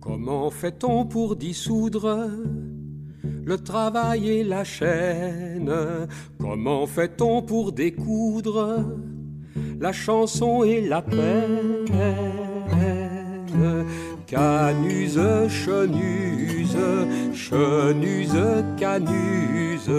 Comment fait-on pour dissoudre le travail et la chaîne? Comment fait-on pour découdre la chanson et la peine? Canuse, chenuse, chenuse, canuse.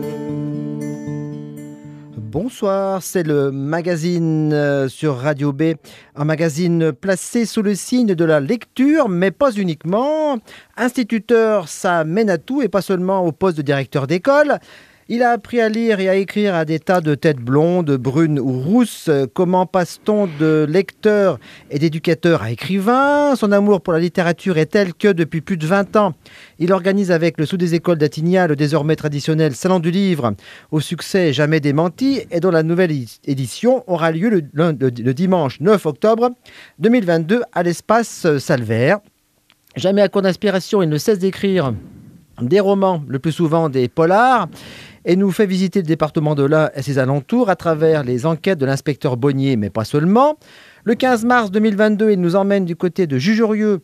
Bonsoir, c'est le magazine sur Radio B, un magazine placé sous le signe de la lecture, mais pas uniquement. Instituteur, ça mène à tout et pas seulement au poste de directeur d'école. Il a appris à lire et à écrire à des tas de têtes blondes, brunes ou rousses. Comment passe-t-on de lecteur et d'éducateur à écrivain? Son amour pour la littérature est tel que, depuis plus de 20 ans, il organise avec le Sous des Écoles d'Attigna le désormais traditionnel Salon du Livre, au succès jamais démenti, et dont la nouvelle édition aura lieu le dimanche 9 octobre 2022 à l'espace Salvaire. Jamais à court d'inspiration, il ne cesse d'écrire des romans, le plus souvent des polars, et nous fait visiter le département de l'Ain et ses alentours à travers les enquêtes de l'inspecteur Bonnier, mais pas seulement. Le 15 mars 2022, il nous emmène du côté de Jugerieux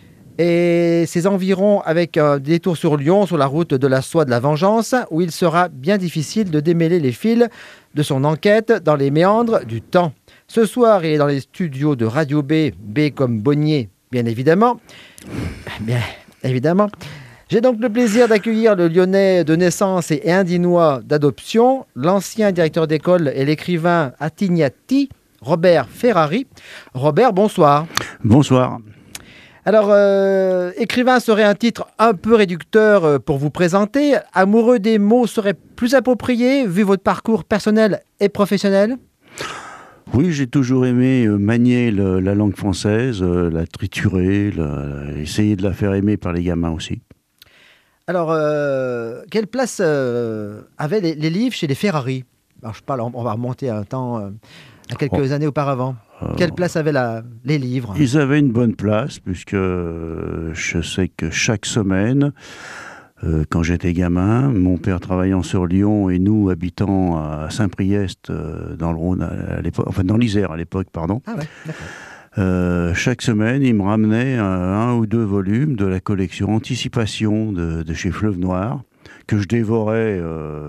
et ses environs avec un détour sur Lyon, sur la route de la soie de la vengeance, où il sera bien difficile de démêler les fils de son enquête dans les méandres du temps. Ce soir, il est dans les studios de Radio B, B comme Bonnier, bien évidemment. Bien évidemment. J'ai donc le plaisir d'accueillir le Lyonnais de naissance et Indinois d'adoption, l'ancien directeur d'école et l'écrivain attignati, Robert Ferrari. Robert, bonsoir. Bonsoir. Alors, écrivain serait un titre un peu réducteur pour vous présenter. Amoureux des mots serait plus approprié, vu votre parcours personnel et professionnel? Oui, j'ai toujours aimé manier la langue française, la triturer, essayer de la faire aimer par les gamins aussi. Alors, quelle place avaient les livres chez les Ferrari? Alors, je parle, on va remonter à un temps, à quelques années auparavant. Quelle place avaient les livres? Ils avaient une bonne place, puisque je sais que chaque semaine, quand j'étais gamin, mon père travaillant sur Lyon et nous habitant à Saint-Priest, dans le Rhône à l'époque, enfin dans l'Isère à l'époque, pardon. Ah ouais, d'accord. Chaque semaine, il me ramenait un ou deux volumes de la collection Anticipation de chez Fleuve Noir, que je dévorais,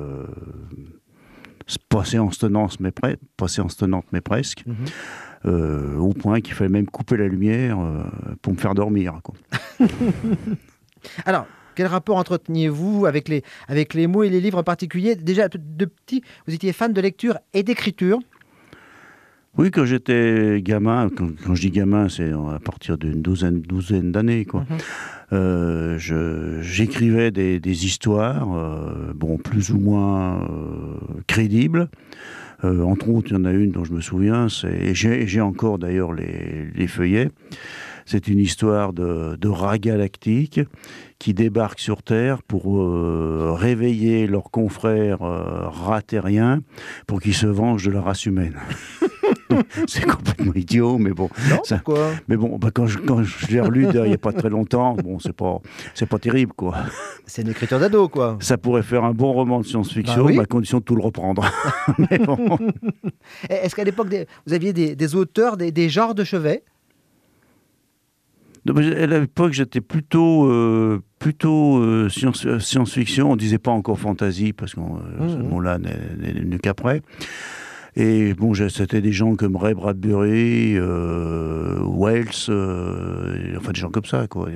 pas séance tenante, mais presque, au point qu'il fallait même couper la lumière pour me faire dormir, quoi. Alors, quel rapport entreteniez-vous avec les mots et les livres en particulier? Déjà, de petit, vous étiez fan de lecture et d'écriture? Oui, quand j'étais gamin, quand je dis gamin, c'est à partir d'une douzaine d'années, quoi. J'écrivais des histoires, plus ou moins crédibles. Entre autres, il y en a une dont je me souviens, j'ai encore d'ailleurs les feuillets. C'est une histoire de rats galactiques qui débarquent sur Terre pour réveiller leurs confrères rats terriens pour qu'ils se vengent de la race humaine. C'est complètement idiot, mais bon. Non, pourquoi ? Mais bon, quand je l'ai relu il n'y a pas très longtemps, bon, c'est pas terrible, quoi. C'est une écriture d'ado, quoi. Ça pourrait faire un bon roman de science-fiction, oui. à condition de tout le reprendre. Mais bon. Est-ce qu'à l'époque, vous aviez des auteurs, des genres de chevet ? À l'époque, j'étais plutôt science-fiction. On ne disait pas encore fantasy, parce que ce mot-là n'est venu qu'après. Et bon, c'était des gens comme Ray Bradbury, Wells, enfin des gens comme ça, quoi.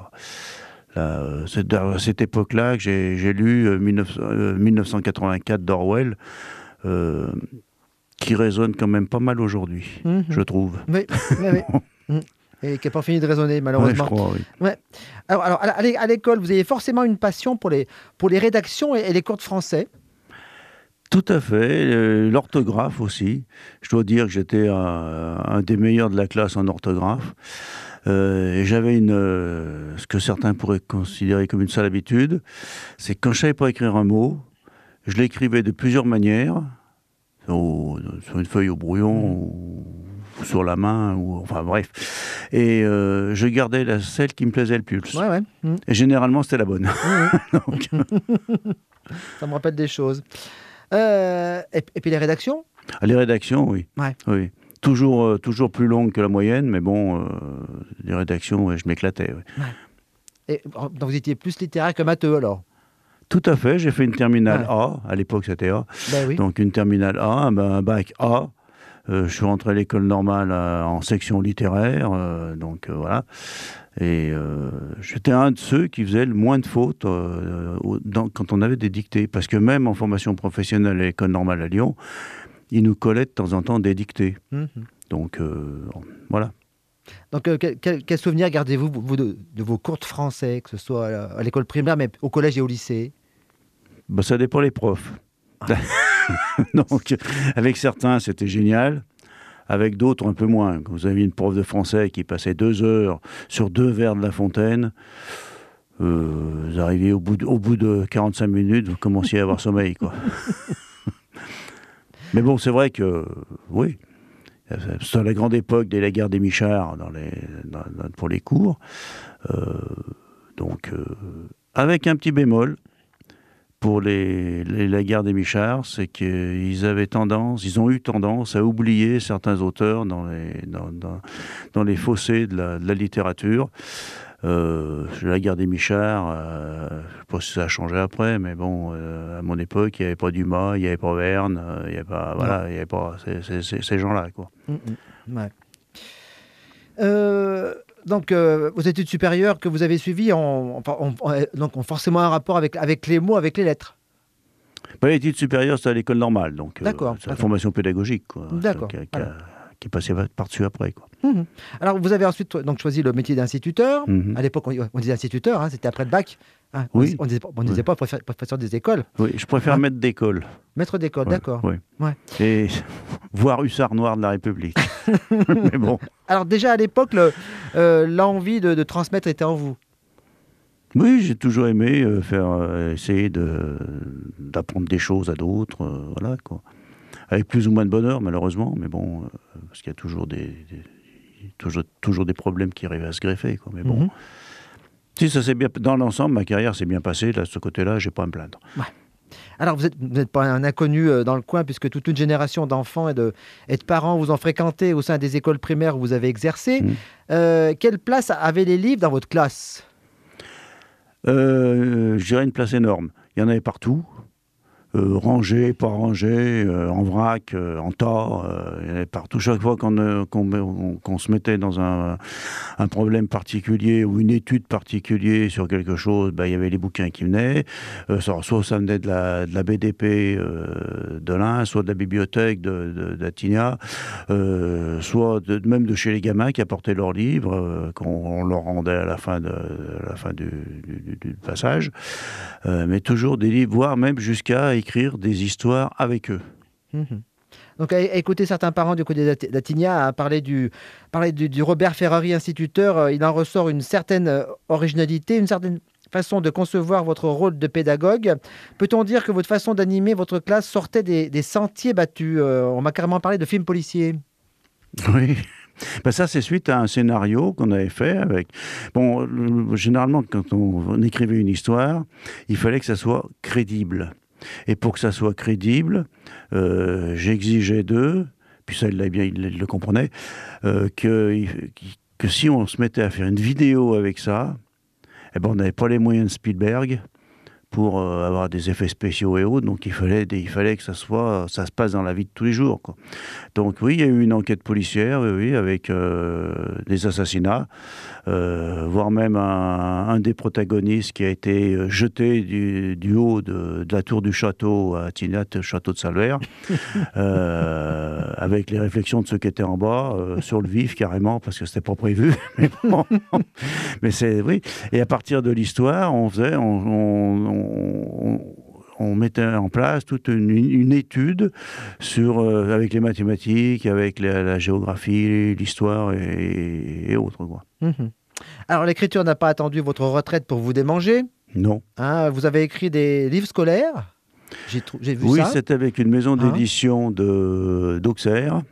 C'est à cette époque-là que j'ai lu 1984 d'Orwell, qui résonne quand même pas mal aujourd'hui, je trouve. Oui. Et qui n'a pas fini de résonner, malheureusement. Ouais, je crois, oui. Ouais. Alors à l'école, vous avez forcément une passion pour les rédactions et les cours de français. Tout à fait, l'orthographe aussi. Je dois dire que j'étais un des meilleurs de la classe en orthographe. Et j'avais ce que certains pourraient considérer comme une sale habitude, c'est que quand je ne savais pas écrire un mot, je l'écrivais de plusieurs manières, sur une feuille au brouillon, ou sur la main, enfin bref. Et je gardais celle qui me plaisait le plus. Ouais. Et généralement, c'était la bonne. Donc... Ça me rappelle des choses. Et puis les rédactions ? Les rédactions, oui. Ouais. Oui. toujours plus longues que la moyenne, mais bon, les rédactions, ouais, je m'éclatais. Ouais. Ouais. Et, donc vous étiez plus littéraire que matheux alors? Tout à fait, j'ai fait une terminale A, à l'époque c'était A, Ben oui. donc une terminale A, un bac A. Je suis rentré à l'école normale en section littéraire, donc voilà. Et j'étais un de ceux qui faisait le moins de fautes quand on avait des dictées. Parce que même en formation professionnelle à l'école normale à Lyon, ils nous collaient de temps en temps des dictées. Donc voilà. Donc quel souvenir gardez-vous vous, de vos cours de français, que ce soit à l'école primaire, mais au collège et au lycée? Ben, ça dépend les profs. Donc avec certains, c'était génial. Avec d'autres, un peu moins. Vous aviez une prof de français qui passait 2 heures sur 2 vers de La Fontaine. Vous arriviez au bout de 45 minutes, vous commenciez à avoir sommeil, quoi. Mais bon, c'est vrai que, oui, c'était la grande époque des Lagarde et Michard pour les cours. Donc, avec un petit bémol, pour les Lagarde et Michard, c'est qu'ils ont eu tendance à oublier certains auteurs dans les fossés de la littérature. Lagarde et Michard, je ne sais pas si ça a changé après, mais bon, à mon époque, il n'y avait pas Dumas, il n'y avait pas Verne, il n'y avait pas, voilà, il n'y avait pas ces gens-là, quoi. Ouais. Donc, vos études supérieures que vous avez suivies ont forcément un rapport avec les mots, avec les lettres. Les études supérieures, c'était à l'école normale, donc c'est la formation pédagogique, quoi, qui passait par-dessus après, quoi. Alors, vous avez ensuite donc choisi le métier d'instituteur. À l'époque, on disait instituteur, c'était après le bac. Oui. On disait pas professeur des écoles. Oui, je préfère maître d'école. Maître d'école, d'accord. Oui. Ouais. Et voire hussard noir de la République. Mais bon. Alors déjà à l'époque, l'envie de transmettre était en vous. Oui, j'ai toujours aimé essayer d'apprendre des choses à d'autres, voilà, quoi. Avec plus ou moins de bonheur, malheureusement, mais bon, parce qu'il y a toujours toujours des problèmes qui arrivent à se greffer, quoi. Mais bon, si ça s'est bien, dans l'ensemble, ma carrière s'est bien passée. Là, de ce côté-là, j'ai pas à me plaindre. Ouais. Alors, vous n'êtes pas un inconnu dans le coin, puisque toute une génération d'enfants et de parents vous ont fréquenté au sein des écoles primaires où vous avez exercé. Quelle place avaient les livres dans votre classe? Je dirais une place énorme. Il y en avait partout. Rangés, pas rangés, en vrac, en tas, il y avait partout. Chaque fois qu'on se mettait dans un problème particulier ou une étude particulière sur quelque chose, il y avait les bouquins qui venaient. Soit ça venait de la BDP de l'Ain, soit de la bibliothèque d'Attigna, soit même de chez les gamins qui apportaient leurs livres, qu'on leur rendait à la fin du passage. Mais toujours des livres, voire même jusqu'à écrire des histoires avec eux. Donc, à écouter certains parents du côté d'Attigna, à parler du Robert Ferrari instituteur, il en ressort une certaine originalité, une certaine façon de concevoir votre rôle de pédagogue. Peut-on dire que votre façon d'animer votre classe sortait des sentiers battus? On m'a carrément parlé de films policiers. Oui. Ça, c'est suite à un scénario qu'on avait fait avec... Bon, généralement, quand on écrivait une histoire, il fallait que ça soit crédible. Et pour que ça soit crédible, j'exigeais d'eux, puis ça, il le comprenait, que si on se mettait à faire une vidéo avec ça, on n'avait pas les moyens de Spielberg pour avoir des effets spéciaux et autres, donc il fallait que ça se passe dans la vie de tous les jours, quoi. Donc oui, il y a eu une enquête policière, oui, avec des assassinats, voire même un des protagonistes qui a été jeté du haut de la tour du château à Attigna, château de Salver, avec les réflexions de ceux qui étaient en bas, sur le vif carrément, parce que c'était pas prévu. Mais bon, mais c'est oui. Et à partir de l'histoire, on mettait en place toute une étude avec les mathématiques, avec la géographie, l'histoire et autres, quoi. Alors, l'écriture n'a pas attendu votre retraite pour vous démanger? Non. Vous avez écrit des livres scolaires? J'ai vu ça. Oui, c'était avec une maison d'édition d'Auxerre.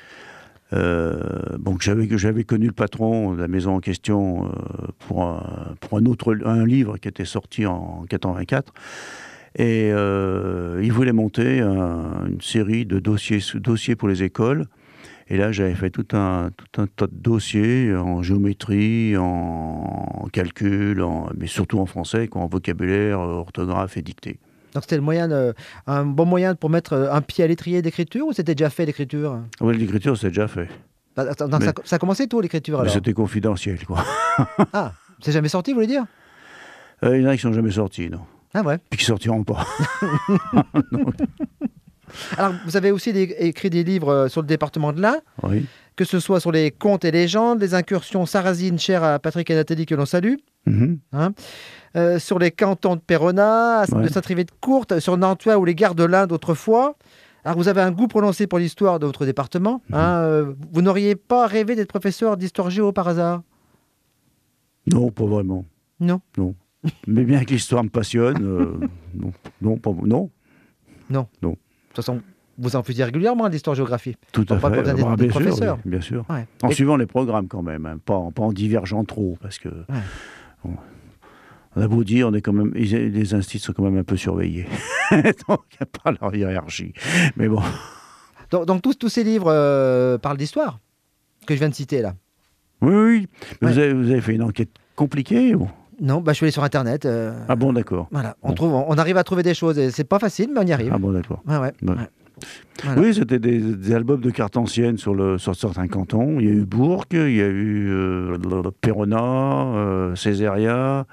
J'avais connu le patron de la maison en question pour un livre qui était sorti en 84. Et il voulait monter une série de dossiers pour les écoles. Et là, j'avais fait tout un tas de dossiers en géométrie, en calcul, mais surtout en français, en vocabulaire, orthographe et dictée. Donc c'était un bon moyen pour mettre un pied à l'étrier d'écriture, ou c'était déjà fait l'écriture? Oui, l'écriture, c'est déjà fait. Donc, ça a commencé tôt, l'écriture, alors? C'était confidentiel, quoi. Ah, c'est jamais sorti, vous voulez dire? Il y en a qui ne sont jamais sortis, non. Ah ouais. Puis qui ne sortiront pas. Alors, vous avez aussi écrit des livres sur le département de l'Ain, Oui. que ce soit sur les contes et légendes, les incursions sarrasines chères à Patrick et Nathalie que l'on salue, sur les cantons de Péronat, de Saint-Trivet-de-Courte, sur Nantua ou les gares de l'Inde autrefois. Alors, vous avez un goût prononcé pour l'histoire de votre département. Vous n'auriez pas rêvé d'être professeur d'histoire géo par hasard? Non, pas vraiment. Non. Mais bien que l'histoire me passionne, non. De toute façon, vous en faisiez régulièrement de l'histoire-géographie. Tout à fait. Pas besoin d'être professeur. Oui, bien sûr. Ouais. En suivant les programmes quand même, pas en divergeant trop, parce que on a beau dire, les instituts sont quand même un peu surveillés. Donc, il n'y a pas leur hiérarchie. Mais bon. Donc tous ces livres parlent d'histoire, que je viens de citer là. Oui. Vous avez fait une enquête compliquée ou... Non, je suis allé sur Internet. Ah bon, d'accord. Voilà, on arrive à trouver des choses. Et c'est pas facile, mais on y arrive. Ah bon, d'accord. Ouais. Voilà. Oui, c'était des albums de cartes anciennes sur certains cantons. Il y a eu Bourg, il y a eu Péronat, Césaria,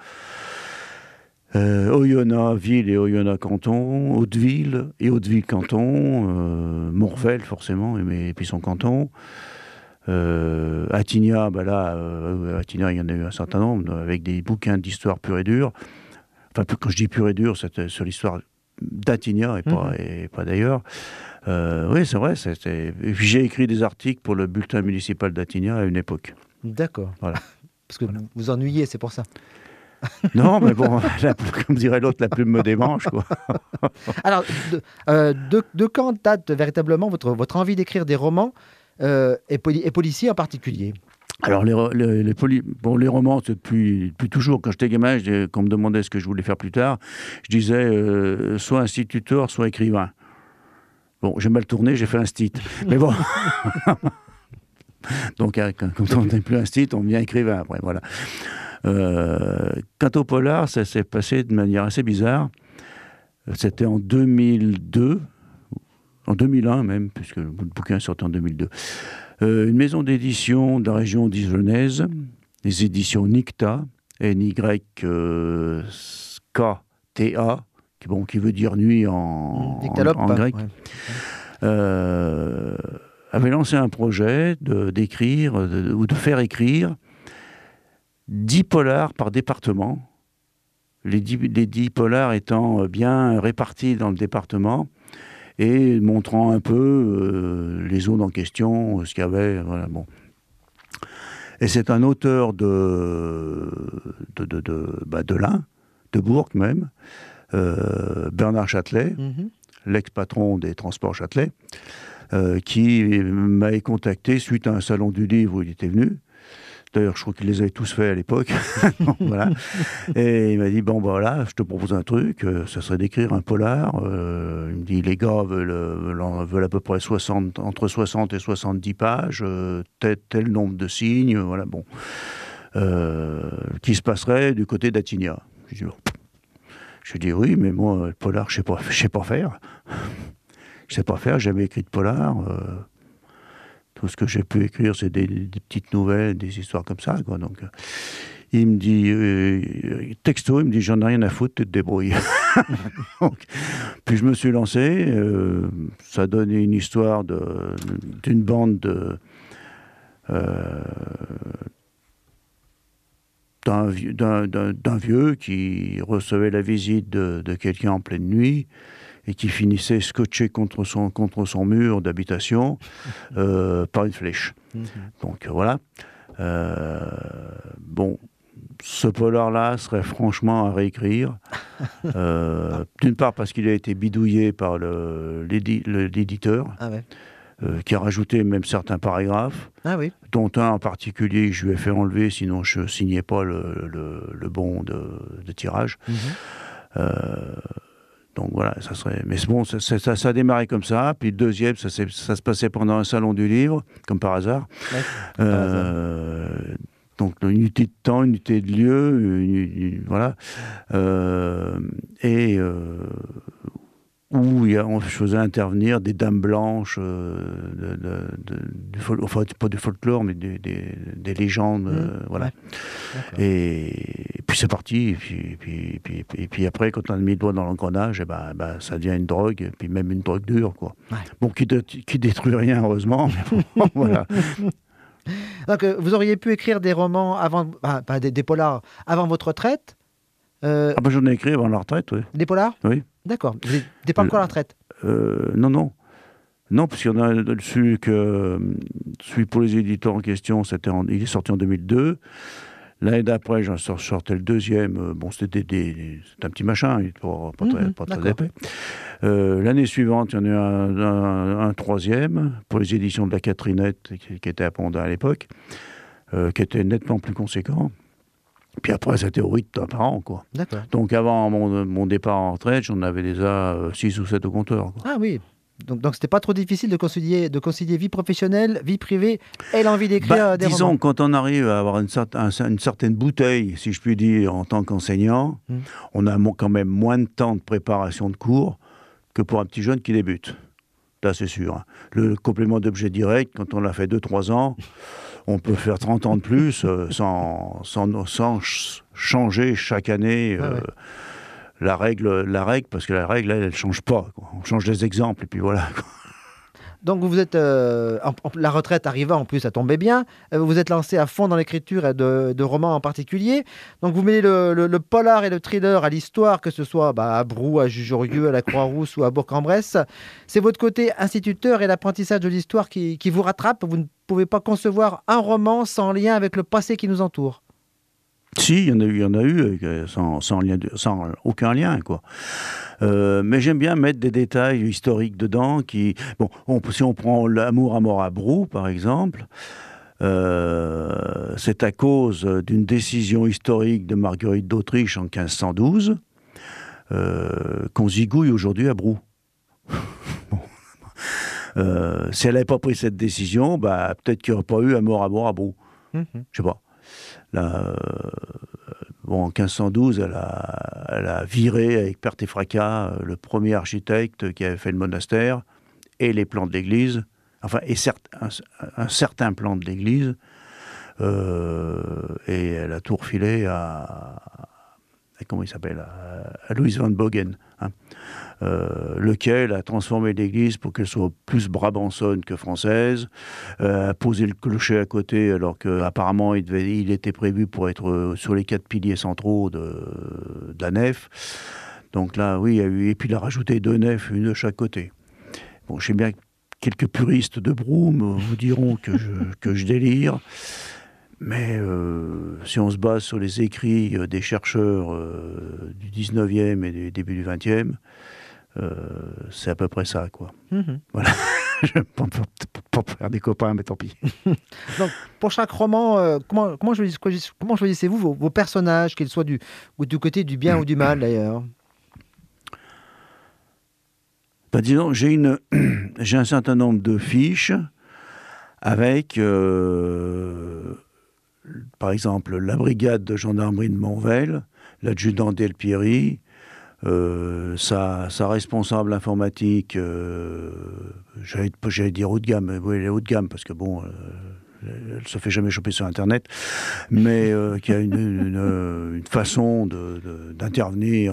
Oyonnax ville et Oyonnax canton, Hauteville et Hauteville canton, Morvel forcément, et puis son canton. Attigna, Attigna, il y en a eu un certain nombre, avec des bouquins d'histoire pure et dure. Enfin, quand je dis pure et dure, c'était sur l'histoire d'Attigna et pas d'ailleurs. Oui, c'est vrai. Et puis j'ai écrit des articles pour le bulletin municipal d'Attigna à une époque. D'accord. Voilà. Parce que vous vous ennuyez, c'est pour ça. Non, mais bon, comme dirait l'autre, la plume me démange, quoi. Alors, de quand date véritablement votre envie d'écrire des romans et policiers en particulier? Alors, les romans, c'est depuis toujours. Quand j'étais gamin, quand on me demandait ce que je voulais faire plus tard, je disais soit instituteur, soit écrivain. Bon, j'ai mal tourné, j'ai fait instit. Mais bon. Donc, quand on n'est plus instit, on devient écrivain après, voilà. Quant au polar, ça s'est passé de manière assez bizarre. C'était en 2002, en 2001 même, puisque le bouquin est sorti en 2002. Une maison d'édition de la région dijonnaise, les éditions NYCTA, N-Y-K-T-A, qui veut dire nuit en grec, avait lancé un projet d'écrire ou de faire écrire 10 polars par département, les 10 polars étant bien répartis dans le département et montrant un peu les zones en question, ce qu'il y avait. Voilà, bon. Et c'est un auteur de l'Ain, de Bourg même, Bernard Châtelet, l'ex-patron des Transports Châtelet, qui m'avait contacté suite à un salon du livre où il était venu. D'ailleurs, je crois qu'il les avait tous faits à l'époque. Voilà. Et il m'a dit, bon, voilà, je te propose un truc, ça serait d'écrire un polar. Il me dit, les gars veulent à peu près entre 60 et 70 pages, tel nombre de signes, voilà, bon. Qui se passerait du côté d'Attigna. Je dis, oui, mais moi, le polar, je sais pas faire. Je sais pas faire, j'ai jamais écrit de polar. Tout ce que j'ai pu écrire, c'est des petites nouvelles, des histoires comme ça, quoi. Donc, il me dit, texto, il me dit, j'en ai rien à foutre, tu te débrouilles. Donc, puis je me suis lancé, ça a donné une histoire d'une bande d'un vieux qui recevait la visite de quelqu'un en pleine nuit, et qui finissait scotché contre son mur d'habitation par une flèche. Donc voilà. Bon, ce polar-là serait franchement à réécrire. D'une part parce qu'il a été bidouillé par l'éditeur, qui a rajouté même certains paragraphes, dont un en particulier je lui ai fait enlever, sinon je ne signais pas le bon de tirage. Donc voilà, ça serait. Mais bon, ça a démarré comme ça. Puis le deuxième, ça se passait pendant un salon du livre, comme par hasard. Ouais, par hasard. Donc une unité de temps, une unité de lieu, voilà. Où on faisait intervenir des dames blanches, enfin pas du folklore, mais des légendes, voilà. Ouais. Et puis c'est parti, et puis après, quand on a mis le doigt dans l'engrenage, ça devient une drogue, et puis même une drogue dure, quoi. Ouais. Bon, qui détruit rien, heureusement, mais bon, voilà. Donc, vous auriez pu écrire des romans avant, des polars avant votre retraite. J'en ai écrit avant la retraite, oui. Des polars ? Oui. D'accord. Vous n'étiez pas encore à la retraite ? Non. Non, parce qu'il y en a celui pour les éditeurs en question, il est sorti en 2002. L'année d'après, j'en sortais le deuxième. Bon, c'était un petit machin, pas très épais. L'année suivante, il y en a eu un troisième pour les éditions de la Catherinette, qui était à Pondin à l'époque, qui était nettement plus conséquent. Puis après, c'était au rythme par an, quoi. D'accord. Donc avant mon départ en retraite, j'en avais déjà 6 ou 7 au compteur, quoi. Ah oui. Donc c'était pas trop difficile de concilier vie professionnelle, vie privée et l'envie d'écrire des romans. Disons, quand on arrive à avoir une certaine bouteille, si je puis dire, en tant qu'enseignant, on a quand même moins de temps de préparation de cours que pour un petit jeune qui débute. Là, c'est sûr. Le complément d'objet direct, quand on l'a fait 2-3 ans, on peut faire 30 ans de plus sans changer chaque année la règle, parce que la règle, elle ne change pas, quoi. On change les exemples, et puis voilà, quoi. Donc vous êtes, la retraite arrivant en plus, ça tombait bien, vous vous êtes lancé à fond dans l'écriture et de romans en particulier. Donc vous mêlez le polar et le thriller à l'histoire, que ce soit à Brou, à Jujorieux, à la Croix-Rousse ou à Bourg-en-Bresse. C'est votre côté instituteur et l'apprentissage de l'histoire qui vous rattrape. Vous ne pouvez pas concevoir un roman sans lien avec le passé qui nous entoure. Si, il y en a eu sans aucun lien, quoi. Mais j'aime bien mettre des détails historiques dedans si on prend l'amour à mort à Brou, par exemple, c'est à cause d'une décision historique de Marguerite d'Autriche en 1512 qu'on zigouille aujourd'hui à Brou. Si elle n'avait pas pris cette décision, peut-être qu'il n'y aurait pas eu amour à mort à Brou. Je sais pas. Là, en 1512, elle a viré avec perte et fracas le premier architecte qui avait fait le monastère et les plans de l'église, un certain plan de l'église, et elle a tout refilé à Louis van Bogen, lequel a transformé l'église pour qu'elle soit plus brabançonne que française, a posé le clocher à côté alors qu'apparemment il était prévu pour être sur les 4 piliers centraux de la nef. Donc là, oui, il y a eu, et puis il a rajouté 2 nefs, une de chaque côté. Bon, je sais bien que quelques puristes de Brou vous diront que je délire. Mais si on se base sur les écrits des chercheurs du 19e et du début du 20e, c'est à peu près ça, quoi. Voilà. Je ne vais pas faire des copains, mais tant pis. Donc, pour chaque roman, comment choisissez-vous vos personnages, qu'ils soient du côté du bien ou du mal, d'ailleurs ? Disons, j'ai un certain nombre de fiches avec... par exemple, la brigade de gendarmerie de Montvel, l'adjudant Delpieri, sa responsable informatique, j'allais dire haut de gamme, oui, elle est haut de gamme, parce que bon, elle se fait jamais choper sur Internet, mais qui a une façon d'intervenir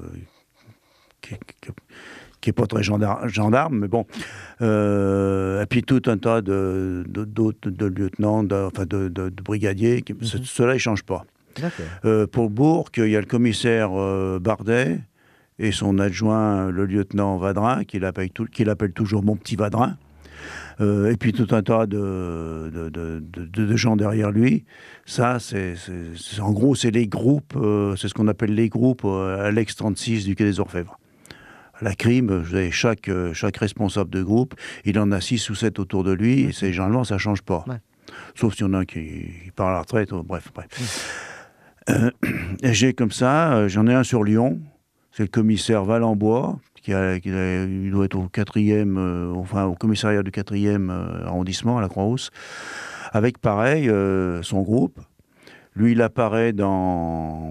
qui n'est pas très gendarme, mais bon. Et puis tout un tas de lieutenants, de brigadiers, cela ne change pas. Pour Bourg, il y a le commissaire Bardet et son adjoint, le lieutenant Vadrin, qu'il appelle toujours mon petit Vadrin. Et puis tout un tas de gens derrière lui. Ça, en gros, c'est les groupes, c'est ce qu'on appelle les groupes à l'ex-36 du Quai des Orfèvres. La crime, vous avez chaque responsable de groupe, il en a 6 ou 7 autour de lui, et généralement, ça ne change pas. Ouais. Sauf s'il y en a un qui part à la retraite, bref. J'ai comme ça, j'en ai un sur Lyon, c'est le commissaire Valenbois, il doit être au 4e, au commissariat du 4e arrondissement, à la Croix-Rousse, avec pareil, son groupe. Lui, il apparaît dans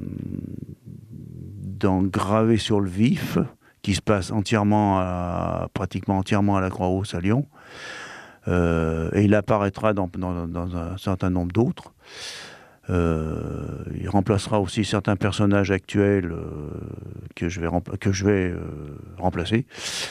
Gravé sur le vif, qui se passe pratiquement entièrement à la Croix-Rousse à Lyon. Et il apparaîtra dans un certain nombre d'autres. Il remplacera aussi certains personnages actuels que je vais remplacer.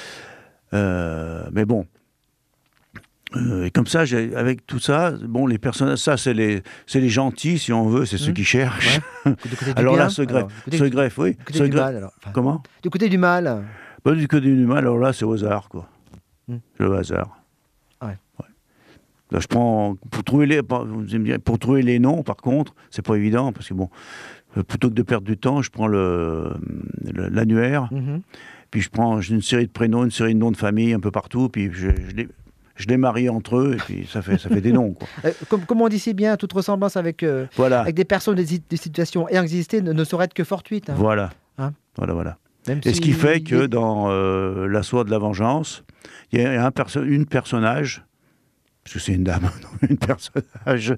Mais bon. Et comme ça, avec tout ça, bon, les personnages, ça, c'est les gentils, si on veut, c'est ceux qui cherchent. Ouais. Alors là, ce greffe, oui. Du côté du mal, alors. Enfin, comment ? Du côté du mal. Bah, du côté du mal, alors là, c'est au hasard, quoi. C'est le hasard. Ouais. Là, je prends, pour trouver les noms, par contre, c'est pas évident, parce que bon, plutôt que de perdre du temps, je prends l'annuaire, puis j'ai une série de prénoms, une série de noms de famille un peu partout, puis je les marie entre eux, et puis ça fait des noms, quoi. Comme on dit si bien, toute ressemblance avec des personnes, des situations ayant existé ne saurait être que fortuite. Hein. Voilà. Hein, voilà. Même et ce qui fait que dans l'assaut de la vengeance, il y a une personnage, parce que c'est une dame, une personnage,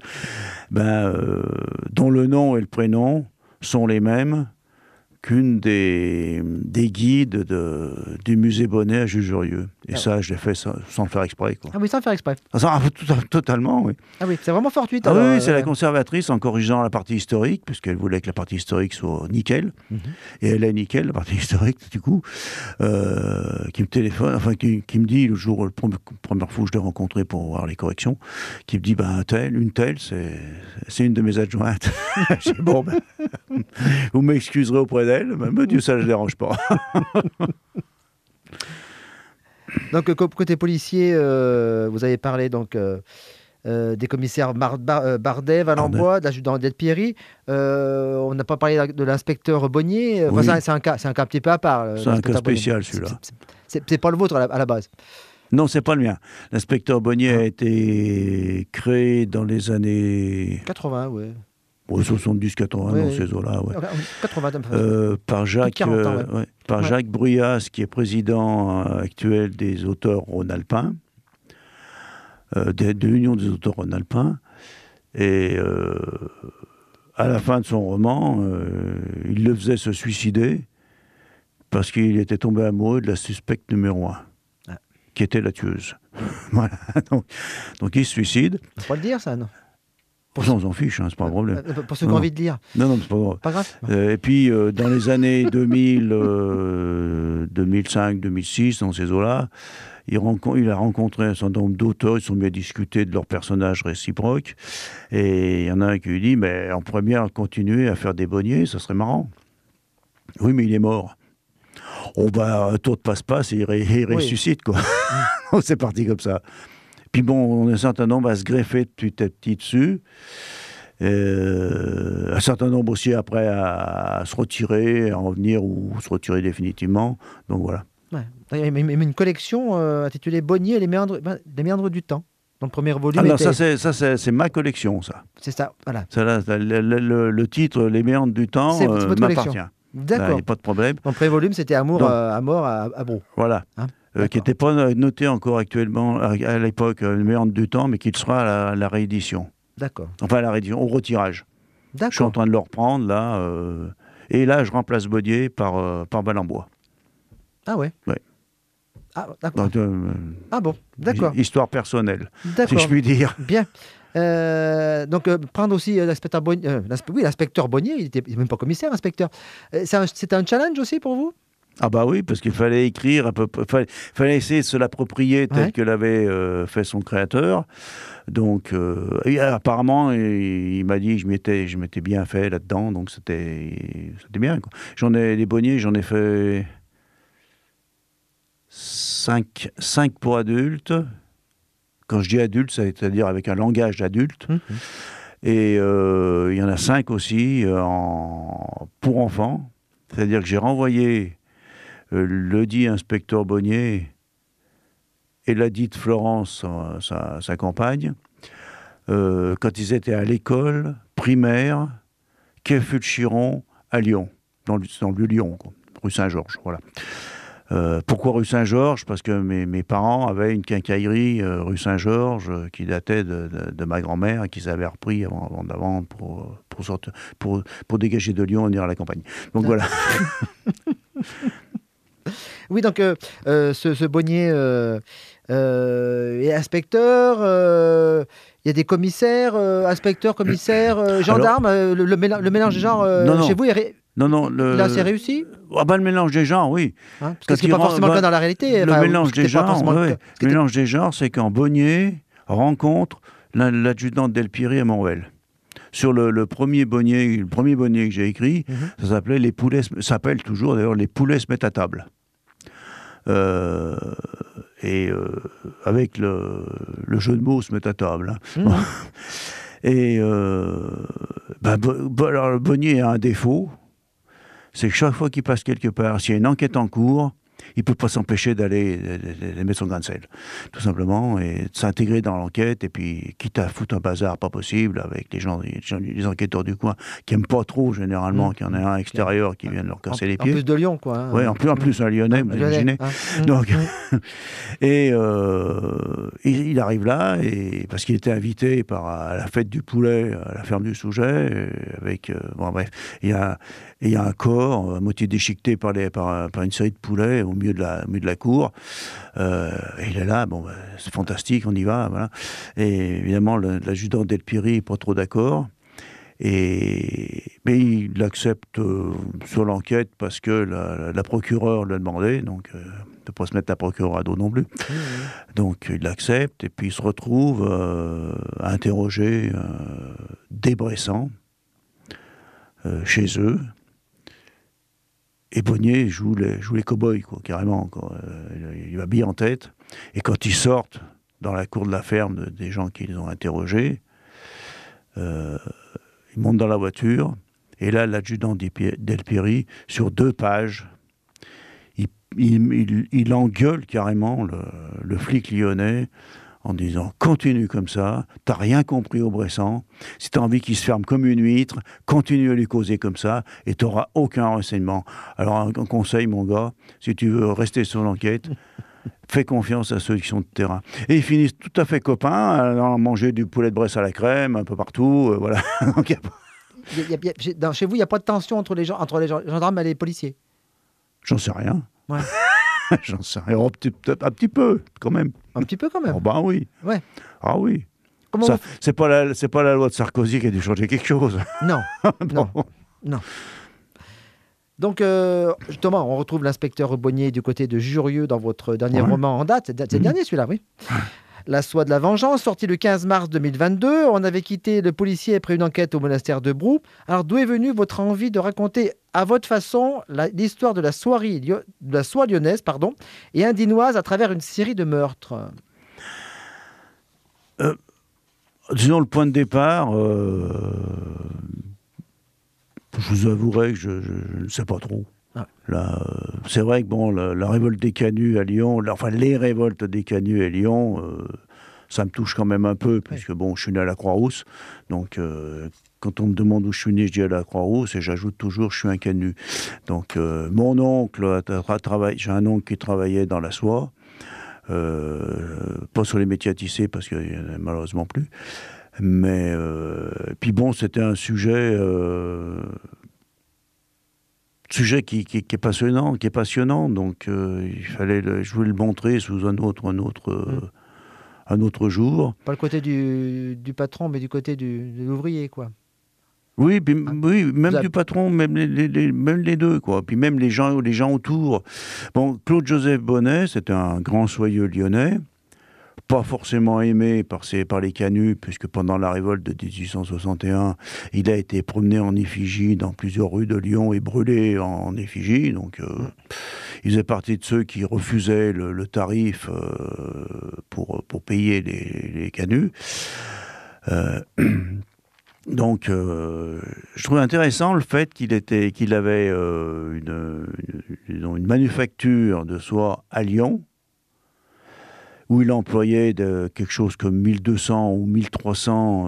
dont le nom et le prénom sont les mêmes qu'une des guides du musée Bonnet à Jugerieux. Et ça, je l'ai fait sans le faire exprès, quoi. Ah oui, sans faire exprès. Totalement, oui. Ah oui, c'est vraiment fortuite. Ah alors, oui, c'est la conservatrice en corrigeant la partie historique, puisqu'elle voulait que la partie historique soit nickel. Et elle est nickel, la partie historique, du coup, qui me téléphone, enfin, qui me dit, le première fois que je l'ai rencontré pour voir les corrections, qui me dit, une telle, c'est une de mes adjointes. J'ai dit, bon, vous m'excuserez auprès d'elle, mais Dieu, ça ne le dérange pas. Donc, côté policier, vous avez parlé donc, des commissaires Bardet, Valenbois, de l'adjudant Odette Pierry. On n'a pas parlé de l'inspecteur Bonnier. Oui. C'est un cas un petit peu à part. C'est un cas spécial, celui-là. C'est pas le vôtre à la base. Non, c'est pas le mien. L'inspecteur Bonnier a été créé dans les années 80, oui. 70-80, dans ces eaux-là, ouais. 80, par Jacques, 40 ans, par Jacques Bruyas, qui est président actuel des auteurs rhône-alpins, de l'Union des auteurs rhône-alpins. Et à la fin de son roman, il le faisait se suicider parce qu'il était tombé amoureux de la suspecte numéro 1, qui était la tueuse. Voilà. Donc il se suicide. On peut pas le dire, ça, non ? On s'en fiche, c'est pas un problème. Pour ceux qui ont envie de lire. Non, c'est pas grave. Pas grave. Et puis, dans les années 2000, 2005, 2006, dans ces eaux-là, il a rencontré un certain nombre d'auteurs, ils sont mis à discuter de leurs personnages réciproques, et il y en a un qui lui dit, mais on pourrait bien continuer à faire des Bonniers, ça serait marrant. Oui, mais il est mort. On va un tour de passe-passe et il ressuscite, quoi. C'est parti comme ça. Puis bon, un certain nombre à se greffer petit à petit dessus. Un certain nombre aussi après à se retirer, à en venir ou se retirer définitivement. Donc voilà. Ouais. Il y a une collection intitulée Bonnier et les méandres du temps. Donc le premier volume. Alors ça c'est ma collection, ça. C'est ça, voilà. Ça, là, le titre Les méandres du temps m'appartient. D'accord. Il n'y a pas de problème. Mon premier volume, c'était Amour à mort à Brou. Voilà. Hein, qui n'était pas noté encore actuellement, à l'époque, Le méandre du temps, mais qui le sera à la réédition. D'accord. Enfin, à la réédition, au retirage. D'accord. Je suis en train de le reprendre, là. Et là, je remplace Bonnier par Valenbois. Ah ouais. Ouais. Ah, d'accord. Donc, ah bon, d'accord. Histoire personnelle, D'accord. si je puis dire. Bien. Donc, prendre aussi l'inspecteur Bonnier. L'inspecteur Bonnier, il n'était même pas commissaire, inspecteur. C'était un challenge aussi pour vous ? Ah bah oui, parce qu'il fallait écrire, fallait essayer de se l'approprier tel que l'avait fait son créateur. Donc, apparemment, il m'a dit que je m'étais bien fait là-dedans, donc c'était bien, quoi. Les Bonniers, j'en ai fait 5 pour adultes. Quand je dis adulte, c'est-à-dire avec un langage d'adulte. Et il y en a 5 aussi pour enfants. C'est-à-dire que j'ai renvoyé le dit inspecteur Bonnier et la dite Florence, sa compagne, quand ils étaient à l'école primaire, quai Fulchiron, à Lyon, dans le Lyon, quoi. rue Saint-Georges, voilà. Pourquoi rue Saint-Georges? Parce que mes parents avaient une quincaillerie rue Saint-Georges qui datait de ma grand-mère et qu'ils avaient repris avant d'avant pour dégager de Lyon et venir à la campagne. Donc voilà. Oui, donc ce Bonnier est inspecteur, il y a des commissaires, inspecteurs, commissaires, gendarmes, le mélange des genres chez vous Non, là c'est réussi? Le mélange des genres, oui. Hein, parce que ce n'est pas forcément le cas dans la réalité. Le mélange des genres, c'est quand Bonnier rencontre l'adjudant Del Piri à Morvel. Sur le premier Bonnier que j'ai écrit, ça s'appelle toujours d'ailleurs Les poulets se mettent à table. Avec le jeu de mots se mettent à table. Hein. Et alors, Bonnier a un défaut, c'est que chaque fois qu'il passe quelque part, s'il y a une enquête en cours, il ne peut pas s'empêcher d'aller mettre son grain de sel, tout simplement, et de s'intégrer dans l'enquête, et puis quitte à foutre un bazar pas possible avec les enquêteurs du coin, qui n'aiment pas trop, généralement, qu'il y en ait un extérieur qui vienne leur casser les pieds. En plus de Lyon, quoi. Hein. Oui, en plus un Lyonnais, vous imaginez. Donc, et il arrive là, parce qu'il était invité à la fête du poulet, à la ferme du Souget, avec... bon, bref, il y a un corps, à moitié déchiqueté par une série de poulets au milieu de la cour. Et il est là, c'est fantastique, on y va. Voilà. Et évidemment, l'adjudant Del Piri n'est pas trop d'accord. Mais il accepte sur l'enquête parce que la procureure lui a demandé, donc de ne pas se mettre la procureure à dos non plus. Donc il l'accepte et puis il se retrouve à interroger des Bressans chez eux. Et Bonnier joue les cow-boys, quoi, carrément. Quoi. Il va bien en tête. Et quand ils sortent dans la cour de la ferme des gens qu'ils ont interrogés, ils montent dans la voiture. Et là, l'adjudant Del Piri, sur 2 pages, il engueule carrément le flic lyonnais en disant « Continue comme ça, t'as rien compris au Bressan, si t'as envie qu'il se ferme comme une huître, continue à lui causer comme ça, et t'auras aucun renseignement. Alors un conseil, mon gars, si tu veux rester sur l'enquête, fais confiance à ceux qui sont de terrain. » Et ils finissent tout à fait copains, à manger du poulet de Bresse à la crème, un peu partout, voilà. Donc, chez vous, il n'y a pas de tension entre les gendarmes et les policiers? J'en sais rien. Ouais. J'en sais rien. Un petit peu, quand même. Un petit peu, quand même. Oh, ben oui. Ouais. Ah oui. Ça, c'est pas la loi de Sarkozy qui a dû changer quelque chose. Non. Non. Donc, justement, on retrouve l'inspecteur Bonnier du côté de Jurieu dans votre dernier roman en date. C'est le dernier, celui-là, oui. La Soie de la Vengeance, sorti le 15 mars 2022. On avait quitté le policier après une enquête au monastère de Brou. Alors, d'où est venue votre envie de raconter à votre façon l'histoire de la soie lyonnaise et indinoise à travers une série de meurtres? Disons, le point de départ, je vous avouerai que je ne sais pas trop. Là, c'est vrai que la révolte des canuts à Lyon, les révoltes des canuts à Lyon, ça me touche quand même un peu, puisque je suis né à la Croix-Rousse, donc quand on me demande où je suis né, je dis à la Croix-Rousse, et j'ajoute toujours je suis un canut. Donc mon oncle j'ai un oncle qui travaillait dans la soie, pas sur les métiers à tisser parce qu'il n'y en a malheureusement plus, mais puis c'était un sujet qui est passionnant, donc je voulais le montrer sous un autre jour. Pas le côté du patron, mais du côté de l'ouvrier, quoi. Oui, même du patron, même les deux, quoi. Puis même les gens autour. Claude-Joseph Bonnet, c'était un grand soyeux lyonnais, pas forcément aimé par les canuts, puisque pendant la révolte de 1861, il a été promené en effigie dans plusieurs rues de Lyon et brûlé en effigie. Donc, il faisait partie de ceux qui refusaient le tarif pour payer les canuts. Donc, je trouve intéressant le fait qu'il avait une manufacture de soie à Lyon, où il employait quelque chose comme 1200 ou 1300